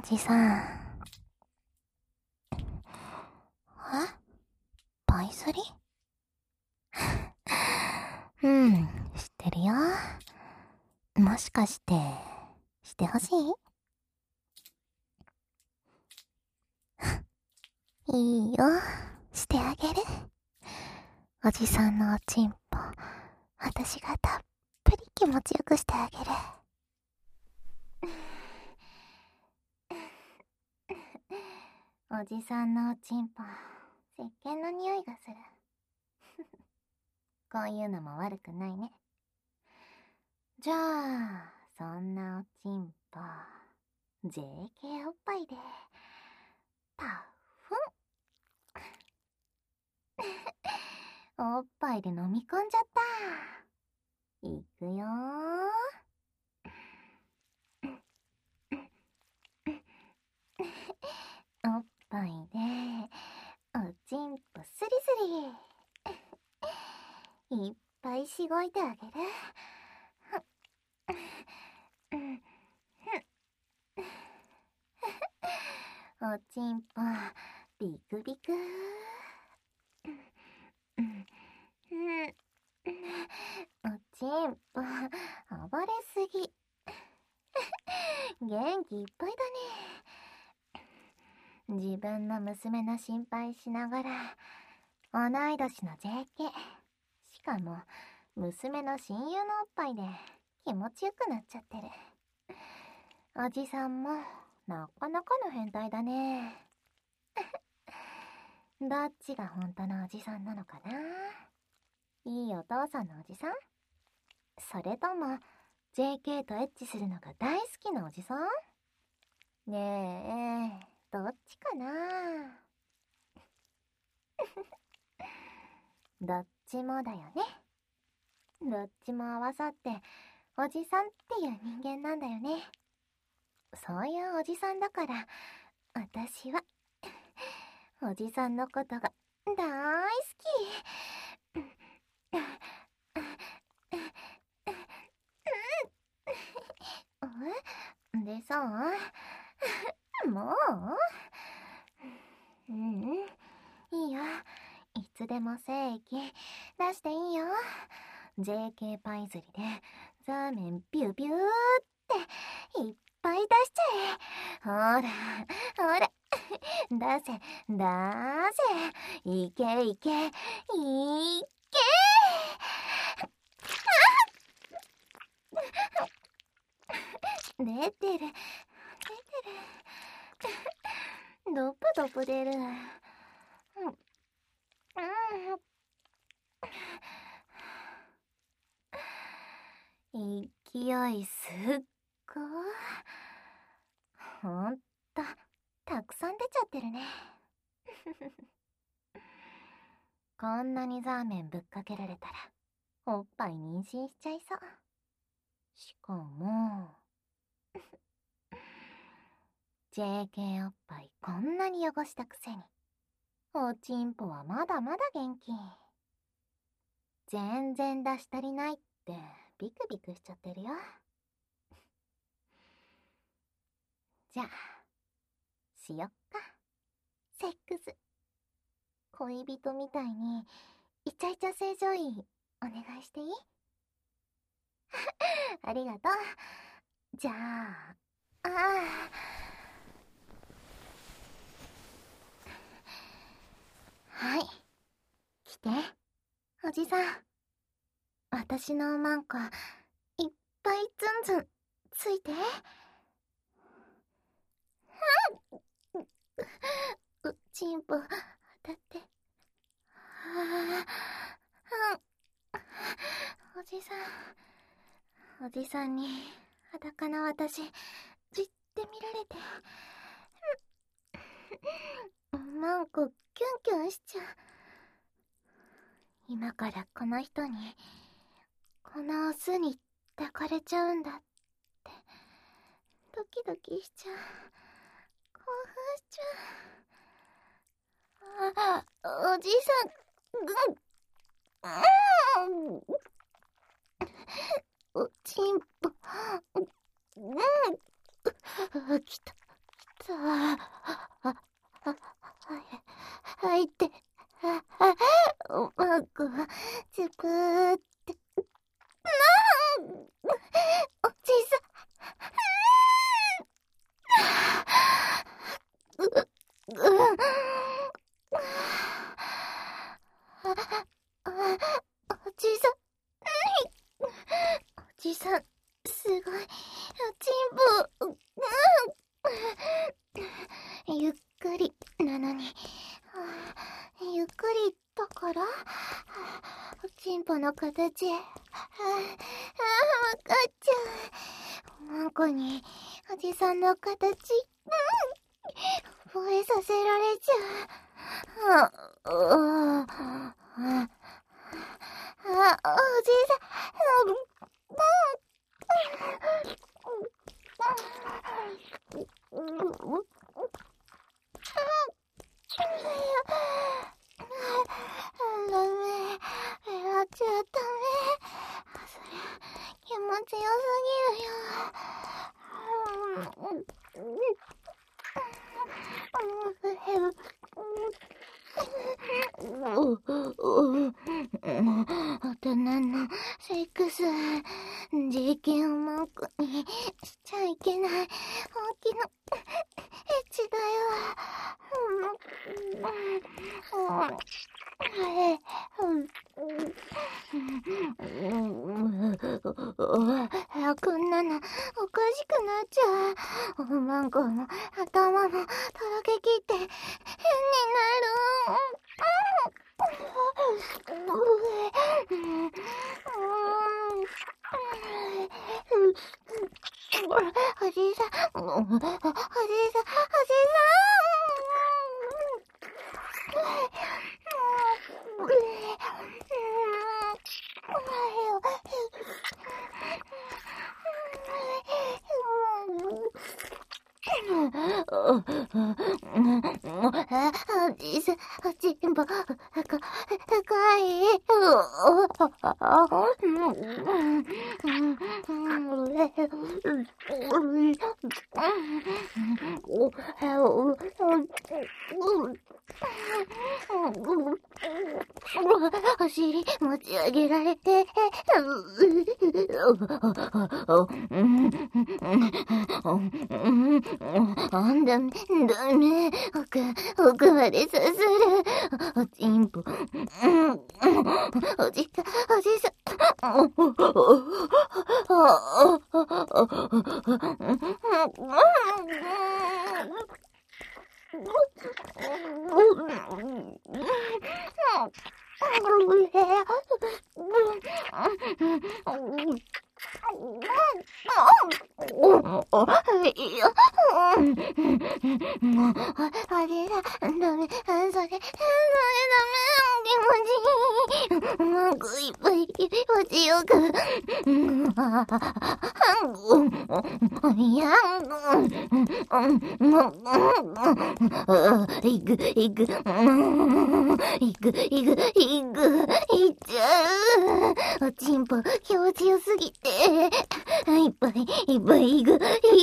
じさん。え？パイスリ？うん、知ってるよ。もしかして、してほしい？いいよ、してあげる。おじさんのおちんぽ、私がたっぷり気持ちよくしてあげる。おじさんのおちんぽ、石鹸の匂いがする。こういうのも悪くないね。じゃあ、そんなおちんぽ、ジェーケー おっぱいで、パフンおっぱいで飲み込んじゃった。いくよー。おっぱいで、おちんぽスリスリ。いっぱいしごいてあげる。おちんぽ、ビクビク。おちんぽ、暴れすぎ。元気いっぱいだね。自分の娘の心配しながら、同い年の ジェーケー。しかも、娘の親友のおっぱいで気持ちよくなっちゃってる。おじさんも、なかなかの変態だね。どっちが本当のおじさんなのかな？いいお父さんのおじさん？それとも、ジェーケー とエッチするのが大好きなおじさん？ねえ、どっちかな？どっちもだよね。どっちも合わさって、おじさんっていう人間なんだよね。そういうおじさんだから、私は、おじさんのことが大好き。でさ、もううん、いいよ。いつでも精液出していいよ。ジェーケー パイ釣りでザーメンビュービューっていっぱい出しちゃえ。ほら、ほら、出せ、出せ、いけいけ、いけ出てる、出てる。ドプドプ出る。うん。勢いすっごい。ほんと、たくさん出ちゃってるね。こんなにザーメンぶっかけられたら、おっぱい妊娠しちゃいそう。しかも、ジェーケー おっぱいこんなに汚したくせに、おちんぽはまだまだ元気。全然出し足りないってビクビクしちゃってるよ。じゃあ、しよっか。セックス。恋人みたいに、イチャイチャ正常位、お願いしていい？ありがとう。じゃあ、ああ。はい。来て。おじさん。私のマンコ、いっぱいズンズン、ついて。う、ちんぽ、当たって。ああ、おじさん。おじさんに、裸の私、じって見られて。マンコ、キュンキュンしちゃう。今からこの人に、このオスに抱かれちゃうんだって、ドキドキしちゃう。興奮しちゃう。あ、おじさん、ぐん、うん、おちんぽ、うん、きた、きた。 さあ、あ、あ、はいって、あ、あ、うまく、つぶーって、なあ、おじさん、う、う、あ、あ、おじさん、おじさん、すごい、おちんぽ、うん、ゆっくりなのに、ゆっくりだから、おちんぽの形、あ、あ、わかっちゃう。マンコに、おじさんの形、うん、覚えさせられちゃう。あ、あ、あ、あ、おじさん、うん、うん、うん、うん、ダメ。やっちゃダメ。そりゃ、気持ちよすぎるよ。うん、うん、大人のセックス、事件を文句にしちゃいけない。本気のエッチだよ。こんなのおかしくなっちゃう。マンコの頭もとろけきって変になる。おじいさん、おじいさん、おじいさん。おじさん、おちんぽ、か、かい。お尻持ち上げられて、あんだめ、だめ、奥、奥までさする。おちんぽ、おじさん、おじさん。いや、もう、あれだ、ダメ、それ、それダメ、気持ちいい。文句いっぱい、落ちよく。いや、いく、いく、いく、いく、いく、いっちゃう。おちんぽ、気持ちよすぎて。いっぱい、いっぱい、いく、いく。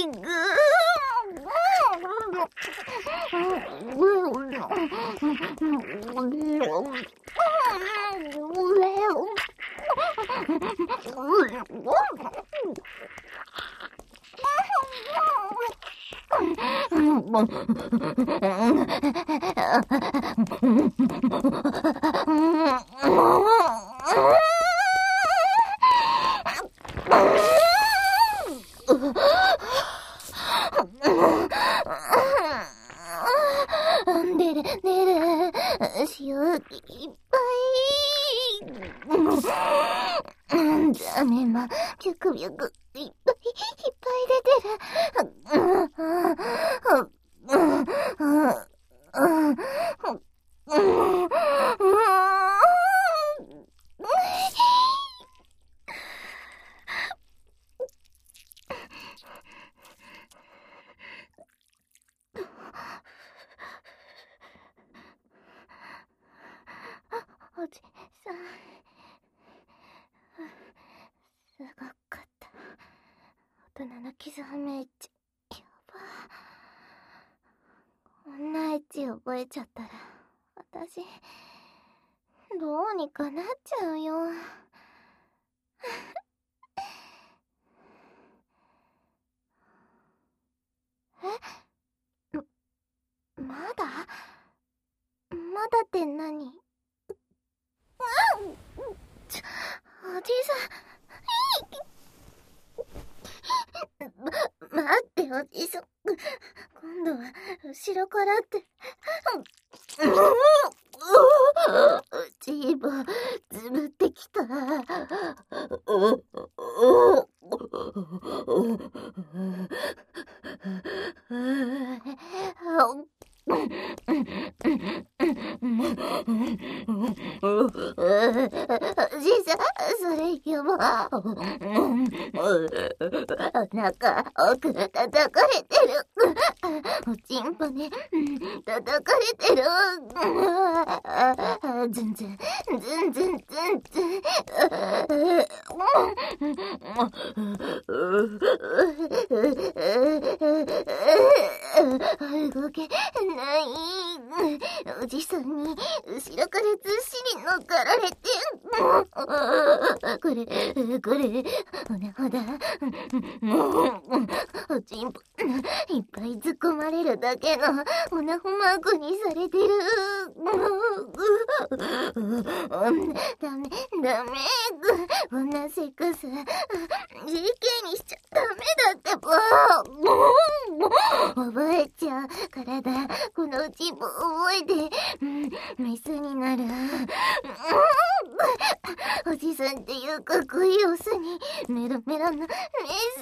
出る、出る。塩気いっぱい。ダメま、ビュクビュク、いっぱい、いっぱい出てる。おじさん、すごかった。大人の傷はめっちゃやば。 んなエッチ覚えちゃったら、私、どうにかなっちゃうよ。え？まだ？まだって何？ちょ、おじさん。ま、待って、おじさん。今度は、後ろからって。チーボ、ずぶってきた。じいさん、それやば。お腹、奥、叩かれてる。おちんぽね、叩かれてる。ずんずん、ずんずん、ずんずん。動けない。おじさんに後ろからずっしり乗っかられて。これ、これ、ほらほら。おちんぽ、いっぱい突っ込まれるだけのオナホマークにされてる。ダメ、ダメ。こんなセックス、ジーケー にしちゃダメだってば。覚えちゃう。体、このうち覚えて、メスになる。おじさんっていうかっこいいオスに、メロメロのメス。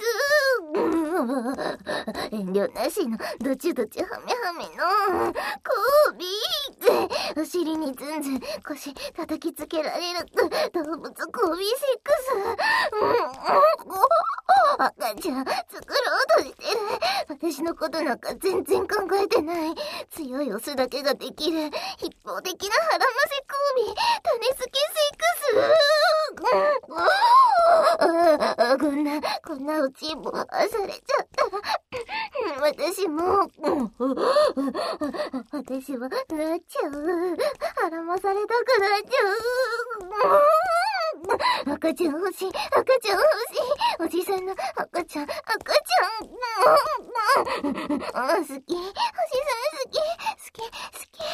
遠慮なしの、どちどちはめはめの、コビー。お尻にズンズン、腰叩きつけられる、動物コビーセックス。赤ちゃん、作ろうとしてる。私のことなんか全然考えてない。強いオスだけができる、一方的な腹ませコビー、種付けセックス。こんな、こんなおちんぽされちゃったら、私も、私はなっちゃう。腹まされたくなっちゃう。赤ちゃん欲しい、赤ちゃん欲しい。おじさんの赤ちゃん、赤ちゃん。好き。おじさん好き、好き、好き。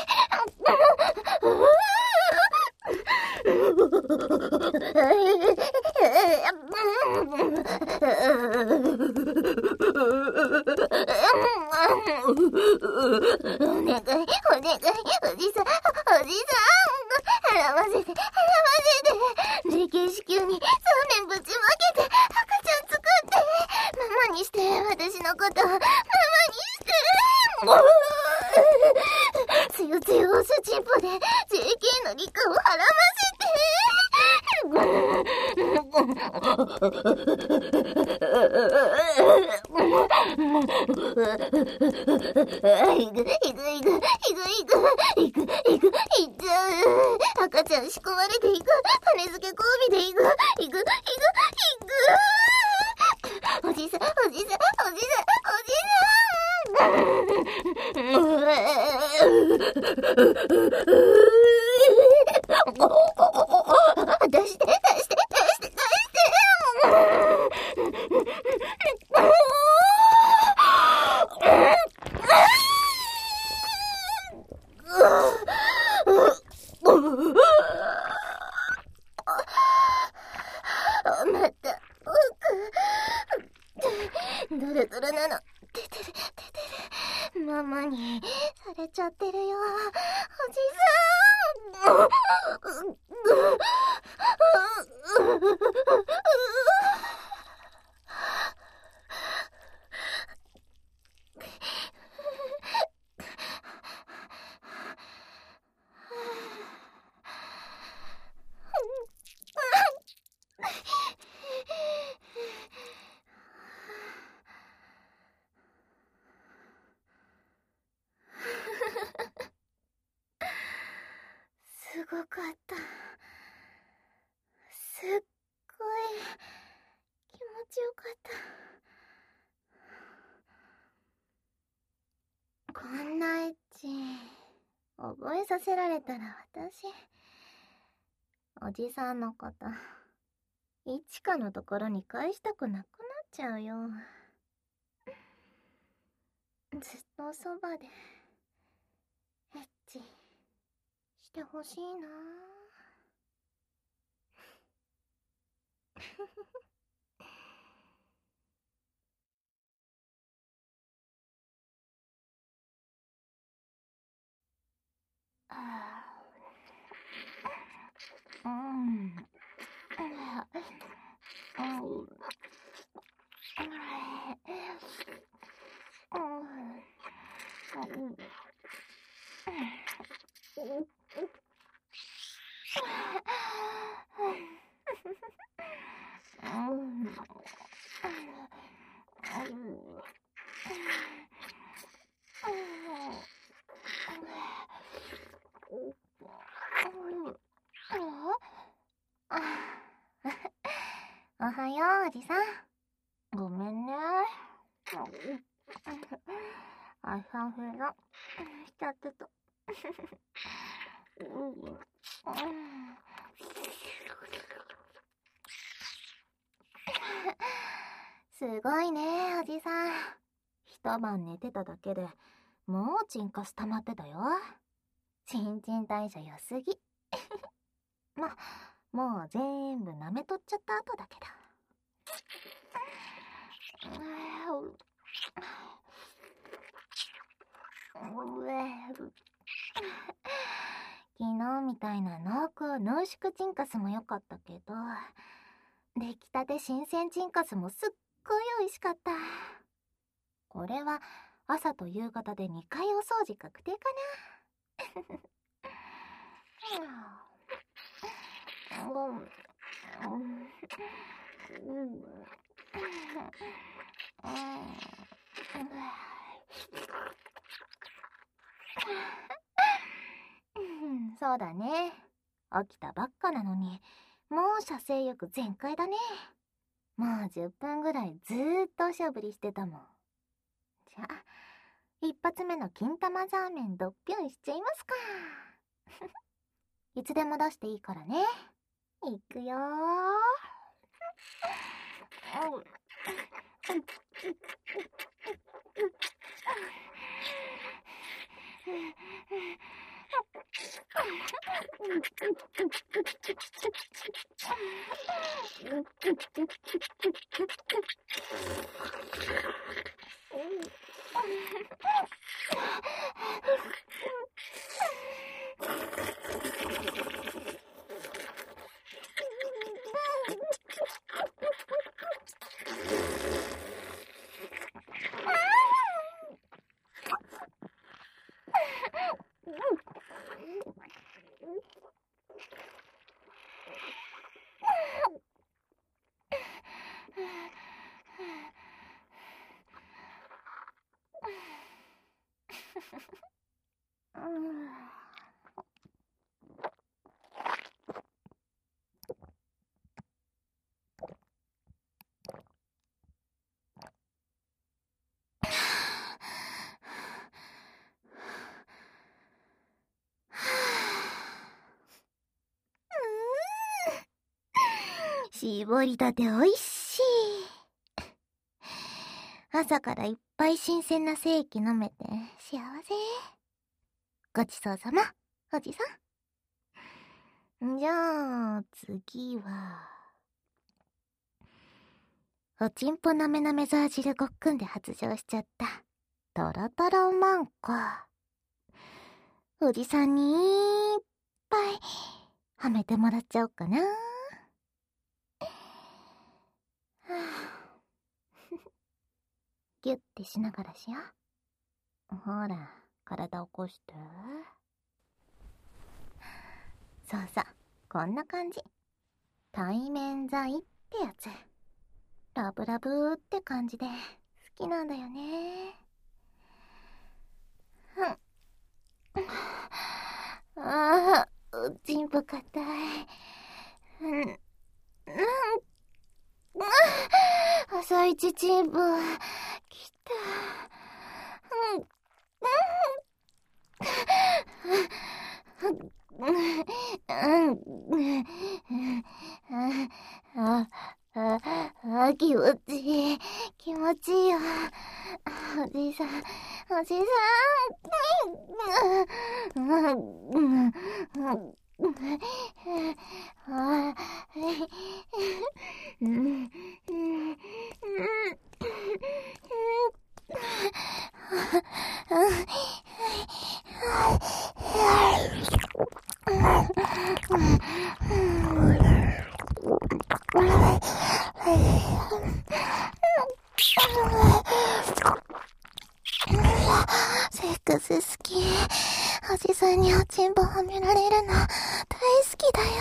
お願い、お願い、おじさん、おじさん。払わせて、払わせて。ジェーケー 子宮にそうめんぶちまけて、赤ちゃん作って。ママにして、私のこと、ママにして。つよつよおすちんぽで ジェーケー の理科をはらませて。いくいくいくいくいくいくいくいっちゃう。赤ちゃん仕込まれていく。種付け交尾でいくいくいくいく。おじさんおじさんおじさんおじさん。出して出して出して出して。また奥ドロドロなの出てる出てる。ママにされちゃってるよ、おじさん。すごかった。すっごい気持ちよかった。 こんなエッチ覚えさせられたら私おじさんのこといちかのところに返したくなくなっちゃうよ。ずっとそばでエッチしてほしいな。うん。おはよう、おじさん。ごめんね。朝風呂しちゃってた。すごいね、おじさん。一晩寝てただけでもうチンカス溜まってたよ。新陳代謝良すぎ。ま、もう全部舐めとっちゃった後だけど。昨日みたいな濃厚濃縮チンカスも良かったけど、出来たて新鮮チンカスもすっごい美味しかった。これは朝と夕方でにかいお掃除確定かな。そうだね。起きたばっかなのにもう射精欲全開だね。もうじゅっぷんぐらいずーっとおしゃぶりしてたもん。じゃあ一発目の金玉ザーメンドッピョンしちゃいますか。いつでも出していいからね。いくよー。絞りたておいしい。朝からいっぱい新鮮な精液飲めて幸せ。ごちそうさま、おじさん。じゃあ次はおちんぽなめなめザー汁ごっくんで発情しちゃったトロトロマンコ。おじさんにいっぱいはめてもらっちゃおうかな。ギュッてしながらしよう。ほら、体起こして。そうさ、こんな感じ。対面剤ってやつ。ラブラブって感じで好きなんだよね。うん。ああ、おちんぽ硬い。うん。うん。朝一チンポきた。うん。うん。 あ、あ、あ、気持ちいい。気持ちいいよ。おじさん、おじさん。うん、うん、うん、うん、あ、うん、うん、うん、セックス好き。おじさんにおちんぽはめられるの大好きだよ。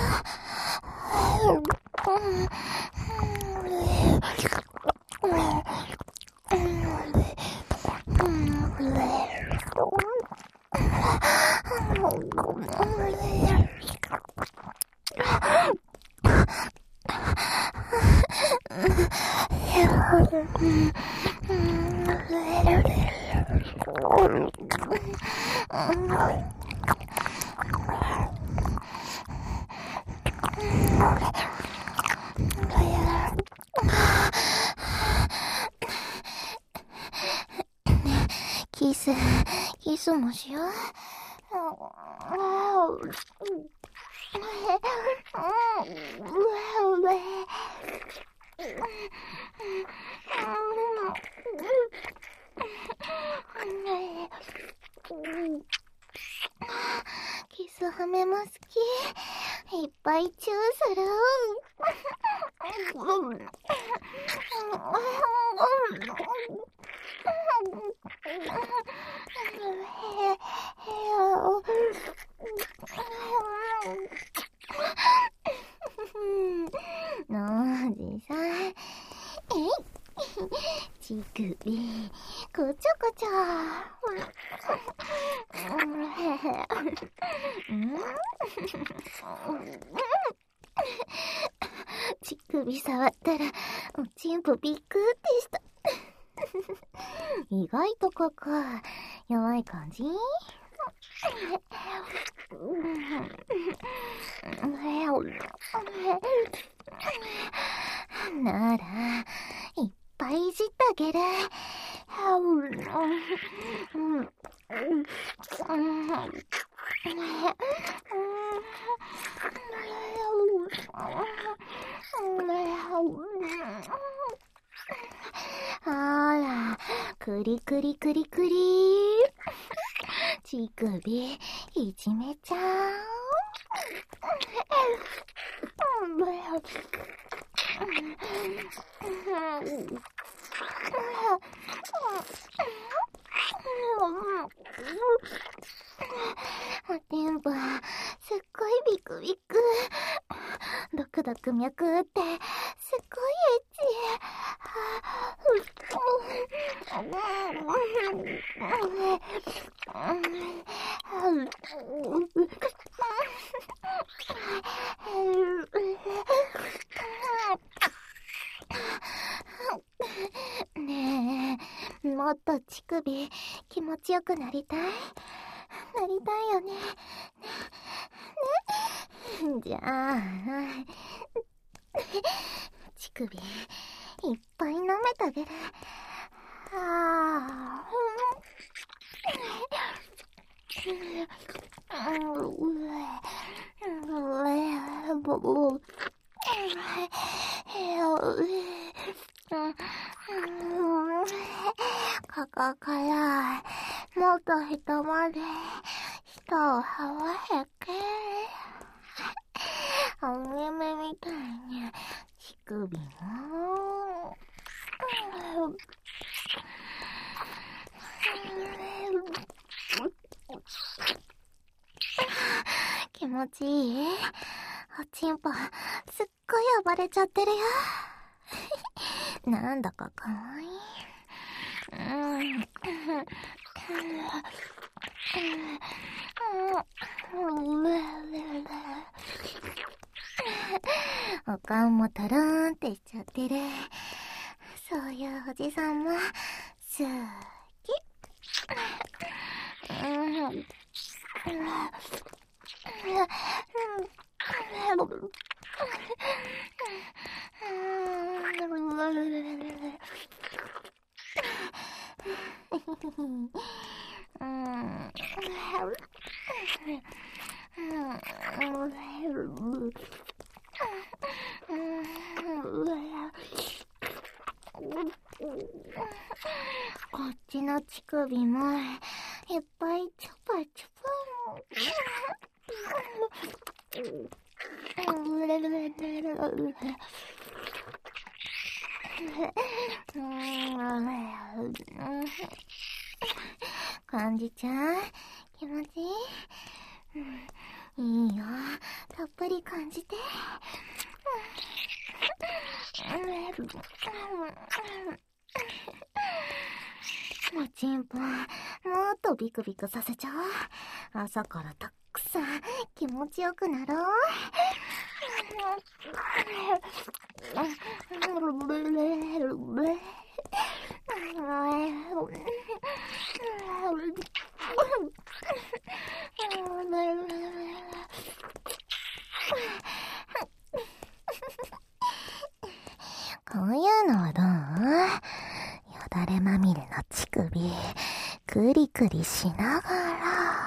キス、キスもしよう。キスはめも好き。いっぱいチューする。のじさん、えい、乳首、こちょこちょ。乳首触ったらおちんぽびっくってした。意外とここ弱い感じ。ならいっぱいいじってあげる。あら、クリクリクリクリ。乳首いじめちゃう。おてんぽすっごいビクビク。ドクドク脈打ってすっごいエッチ。ねえ、もっと乳首気持ちよくなりたい？なりたいよね。ね。じゃあ、乳首いっぱい舐めてあげる。ああ。ここからもっと下まで舌をはわへけ。お目目みたいに乳首も気持ちいい？おちんぽすっごい暴れちゃってるよ。なんだかかわいい。うんお顔もトローンってしちゃってる。そういうおじさんも好き。 こっちの乳首もいっぱいチュパチュパ感じちゃう？気持ちいい？いいよ、たっぷり感じて。おちんぽもっとビクビクさせちゃおう。朝からたくさん気持ちよくなろう。こういうのはどう？よだれまみれの乳首クリクリしながら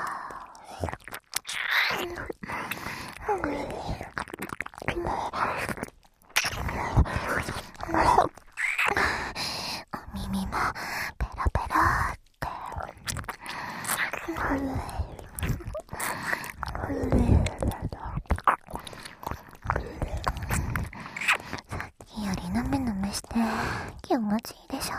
お耳もペロペロってさっきよりなめなめして気持ちいいでしょ。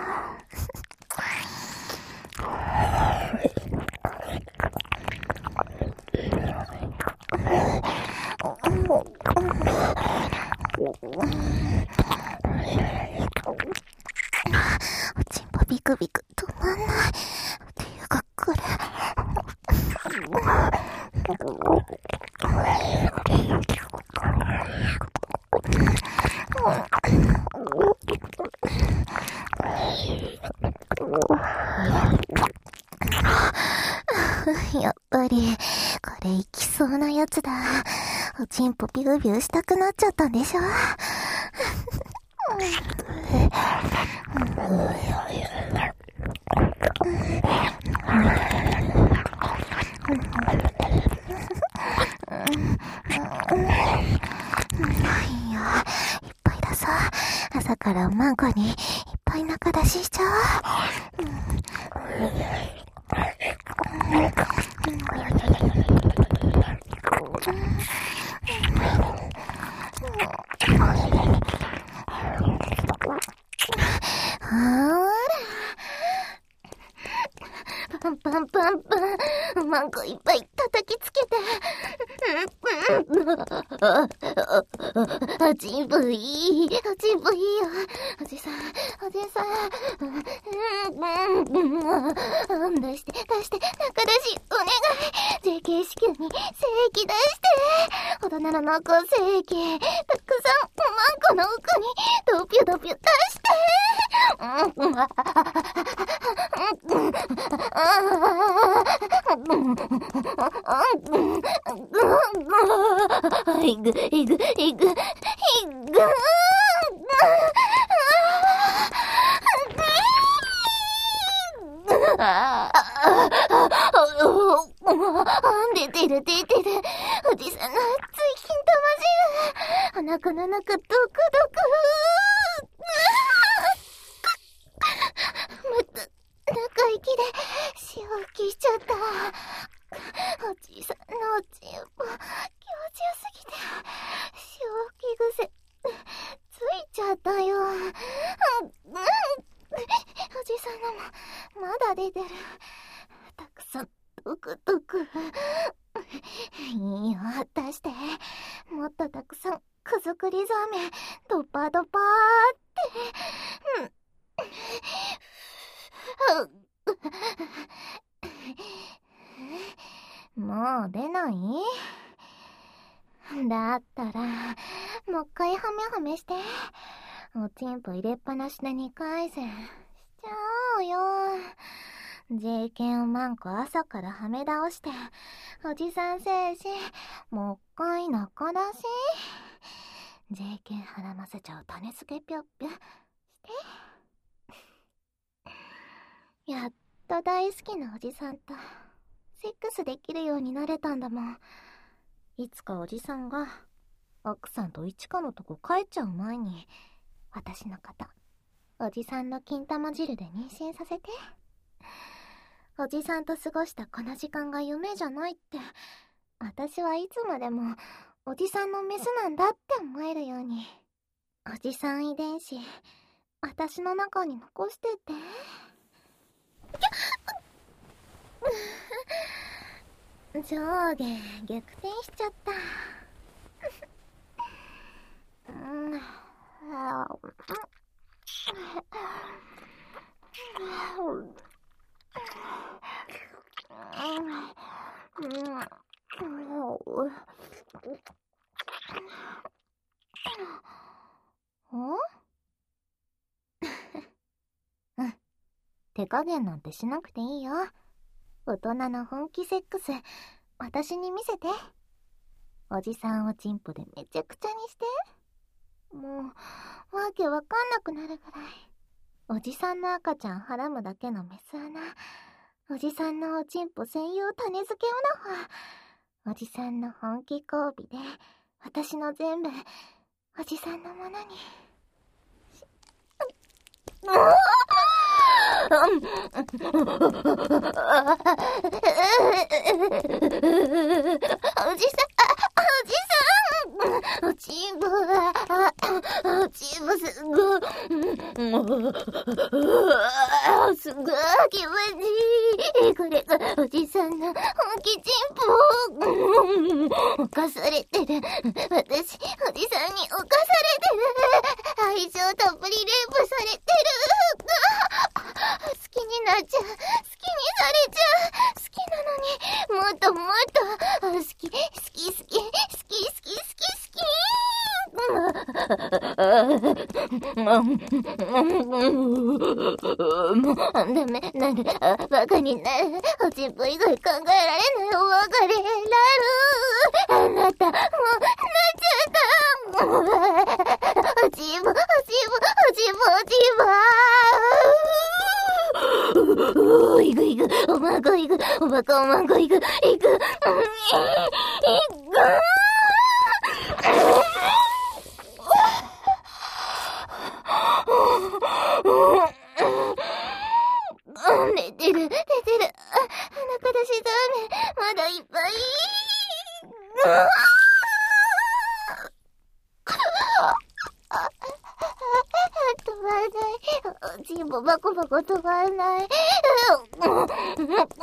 おちんぽビクビク止まんないっていうかこれやっぱりこれいきそうなやつだ。おちんぽビュービューしたくなっちゃったんでしょ。いいよ、いっぱい出そう。朝からおまんこにいっぱい中出ししちゃおう。パンパンパンパン、マンコいっぱい叩きつけて。おちんぽいい、おちんぽいいよ。おじさん、おじさん。出して、出して、中出し、お願い。ジェーケー 子宮に精液出して。大人の濃厚精液、たくさん、マンコの奥に、ドピュドピュ出して。いぐ、いぐ、いぐ、いぐ。出てる出てる。おじさんの熱い金玉汁。お腹の中ドクドク。また中息で潮吹きしちゃった。おじさんのおちんぽ気持ちよすぎて潮吹き癖ついちゃったよ。うん、うん、おじさんのもまだ出てる。たくさんドクドク。いいよ、出して。もっとたくさんくずくりザメドパドパーって。うん、もう出ない？だったらもう一回ハメハメして。おちんぽ入れっぱなしでにかいせんしちゃおうよ。 ジェイケンをマンコ朝からはめ倒して、おじさん精神、もっかい仲出し。ジェイケンはらませちゃう種付けぴょっぴょして。やっと大好きなおじさんと、セックスできるようになれたんだもん。いつかおじさんが、奥さんと一花のとこ帰っちゃう前に、私の肩、おじさんの金玉汁で妊娠させて。おじさんと過ごしたこの時間が夢じゃないって、私はいつまでもおじさんのメスなんだって思えるように、おじさん遺伝子、私の中に残してって。上下逆転しちゃった。うんうん、手加減なんてしなくていいよ。大人の本気セックス、私に見せて。おじさんをチンポでめちゃくちゃにして。もう、わけわかんなくなるぐらい。おじさんの赤ちゃんはらむだけのメス穴。おじさんのおちんぽ専用種付けオナホ。おじさんの本気交尾で、私の全部、おじさんのものに。うわおじさん、おじさん、おちんぽが、おちんぽすごい、すごい気持ちいい。これがおじさんの本気ちんぽ。犯されてる。私、おじさんに犯されてる。愛情たっぷりレイプされてる。好きになっちゃう。好きにされちゃう。好きなのに、もっともっと、好き、好き、好き、好き、好き、好き、好き。もう、ダメ、なる、バカになる。おちんぽ以外考えられない。お別れなる。あなた、もう、なっちゃった。おちんぽ、おちんぽ、おちんぽ、おちんぽ。おいくいく、おまこいく、おまこおまこいく、いく、いく、いく。寝てる、寝てる。鼻からしダメ。まだいっぱい。止まらない。おちんぽバコバコ止まらない。待って、おじさん、待って、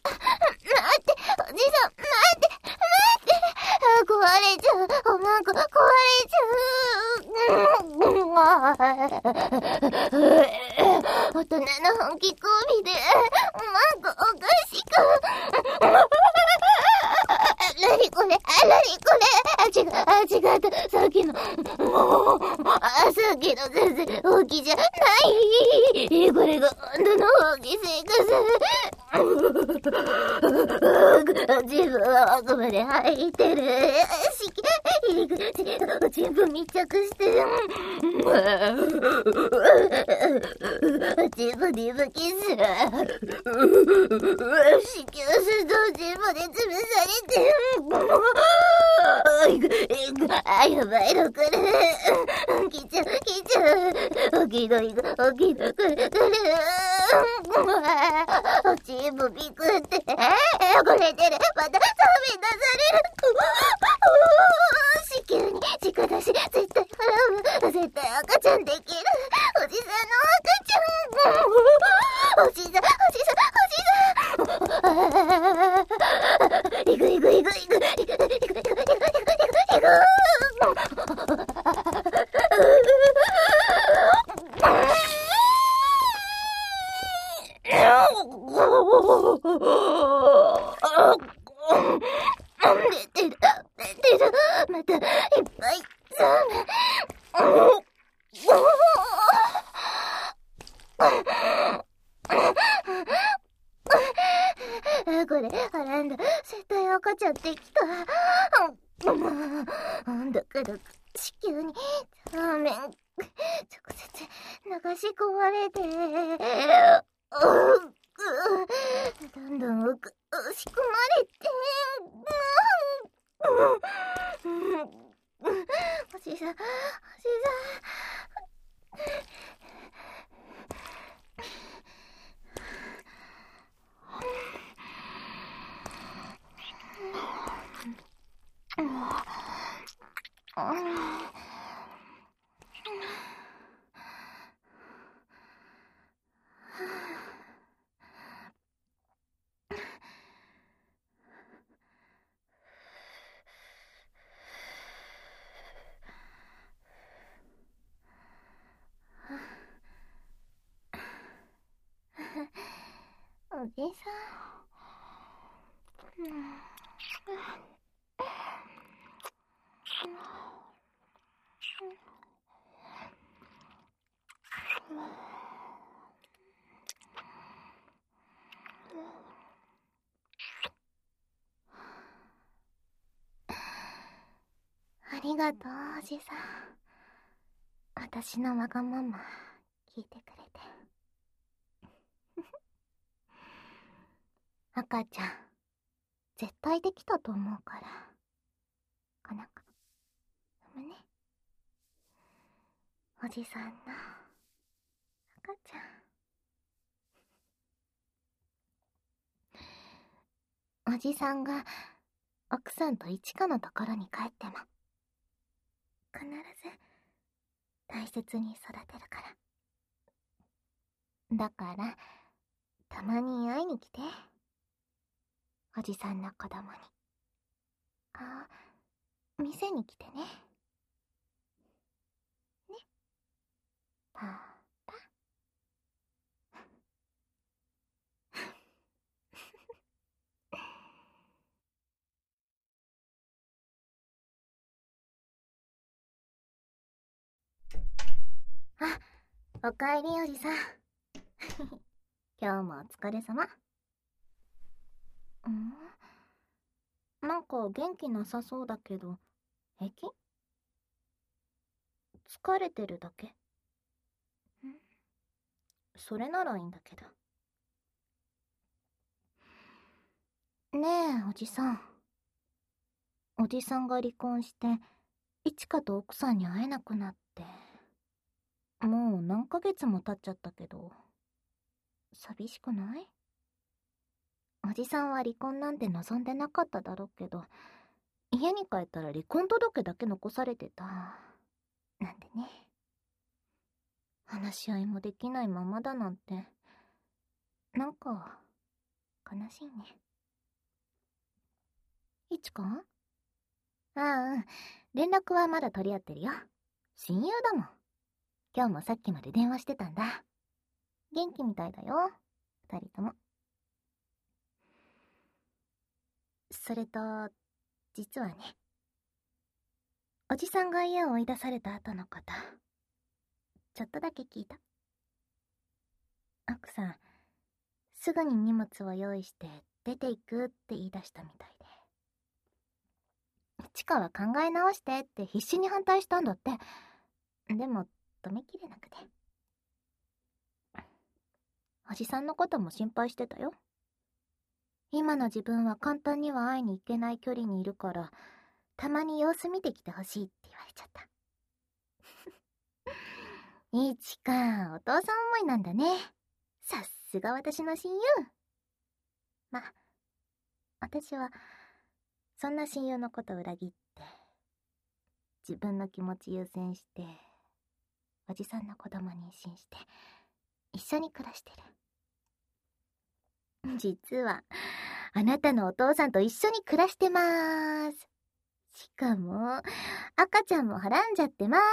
待って。壊れちゃう。おまんこ、壊れちゃう。大人の本気交尾で、おまんこおかしく。なにこれ、なにこれ。あ、違う、あ、違った。さっきの、あ、さっきの全然本気じゃない。これが本当の本気生活。自分は奥まで入ってる。しき、入り口、おちんぽ密着してる。おちんぽにぶキス。子宮すとおちんぽで潰されてる。あ、やばいのこれ。来ちゃう、来ちゃう。起きのいく、起きのくるくる。おちんぽびくって。これでる。また、サメ出される。子宮に直出し。絶対払う。絶対赤ちゃんできる。おじさんの赤ちゃん。おじさん、おじさん、おじさん。いくいくいくいく。いくいくいくいくいくいくいくいくいく。寝てる、寝てる。また、いっぱい、ザメ。 子宮にラーメン直接流し込まれて、ううどんどん奥押し込まれて、おじさん、おじさん。おじさん、うん、ありがとう、おじさん。私のわがまま聞いてくれて。赤ちゃん、絶対できたと思うから。かなか。産むね。おじさんの赤ちゃん。おじさんが奥さんと一花のところに帰っても、必ず大切に育てるから。だから、たまに会いに来て。おじさんの子供に。あ、店に来てね。ね。パパ。あ、おかえりおじさん。今日もお疲れ様。ん？なんか元気なさそうだけど、平気？疲れてるだけ？ん？それならいいんだけど。ねえ、おじさん。おじさんが離婚して、一花と奥さんに会えなくなって。もう何ヶ月も経っちゃったけど、寂しくない？おじさんは離婚なんて望んでなかっただろうけど、家に帰ったら離婚届だけ残されてた。なんでね。話し合いもできないままだなんて、なんか、悲しいね。いちか？ああ、うん。連絡はまだ取り合ってるよ。親友だもん。今日もさっきまで電話してたんだ。元気みたいだよ。二人とも。それと、実はね。おじさんが家を追い出された後のこと、ちょっとだけ聞いた。奥さん、すぐに荷物を用意して出ていくって言い出したみたいで。チカは考え直してって必死に反対したんだって。でも、止めきれなくて。おじさんのことも心配してたよ。今の自分は簡単には会いに行けない距離にいるから、たまに様子見てきてほしいって言われちゃった。いちか、お父さん思いなんだね。さすが私の親友。ま、私は、そんな親友のこと裏切って、自分の気持ち優先して、おじさんの子供に妊娠して、一緒に暮らしてる。実は、あなたのお父さんと一緒に暮らしてまーす。しかも、赤ちゃんもはらんじゃってまー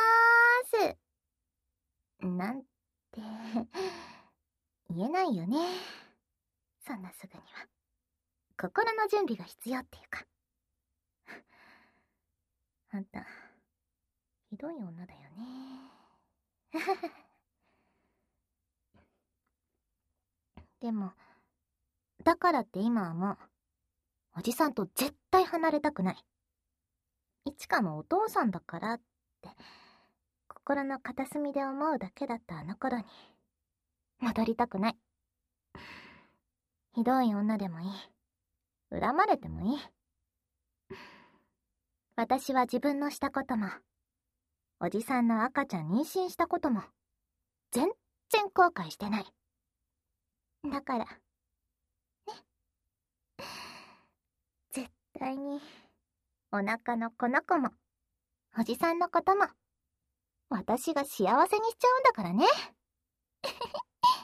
す。なんて、言えないよね。そんなすぐには。心の準備が必要っていうか。あんた、ひどい女だよね。でも、だからって今はもう、おじさんと絶対離れたくない。いちかのお父さんだからってって心の片隅で思うだけだったあの頃に戻りたくない。ひどい女でもいい。恨まれてもいい。私は自分のしたことも、おじさんの赤ちゃん妊娠したことも、全然後悔してない。だから、ね。絶対に、お腹のこの子も、おじさんのことも、私が幸せにしちゃうんだからね。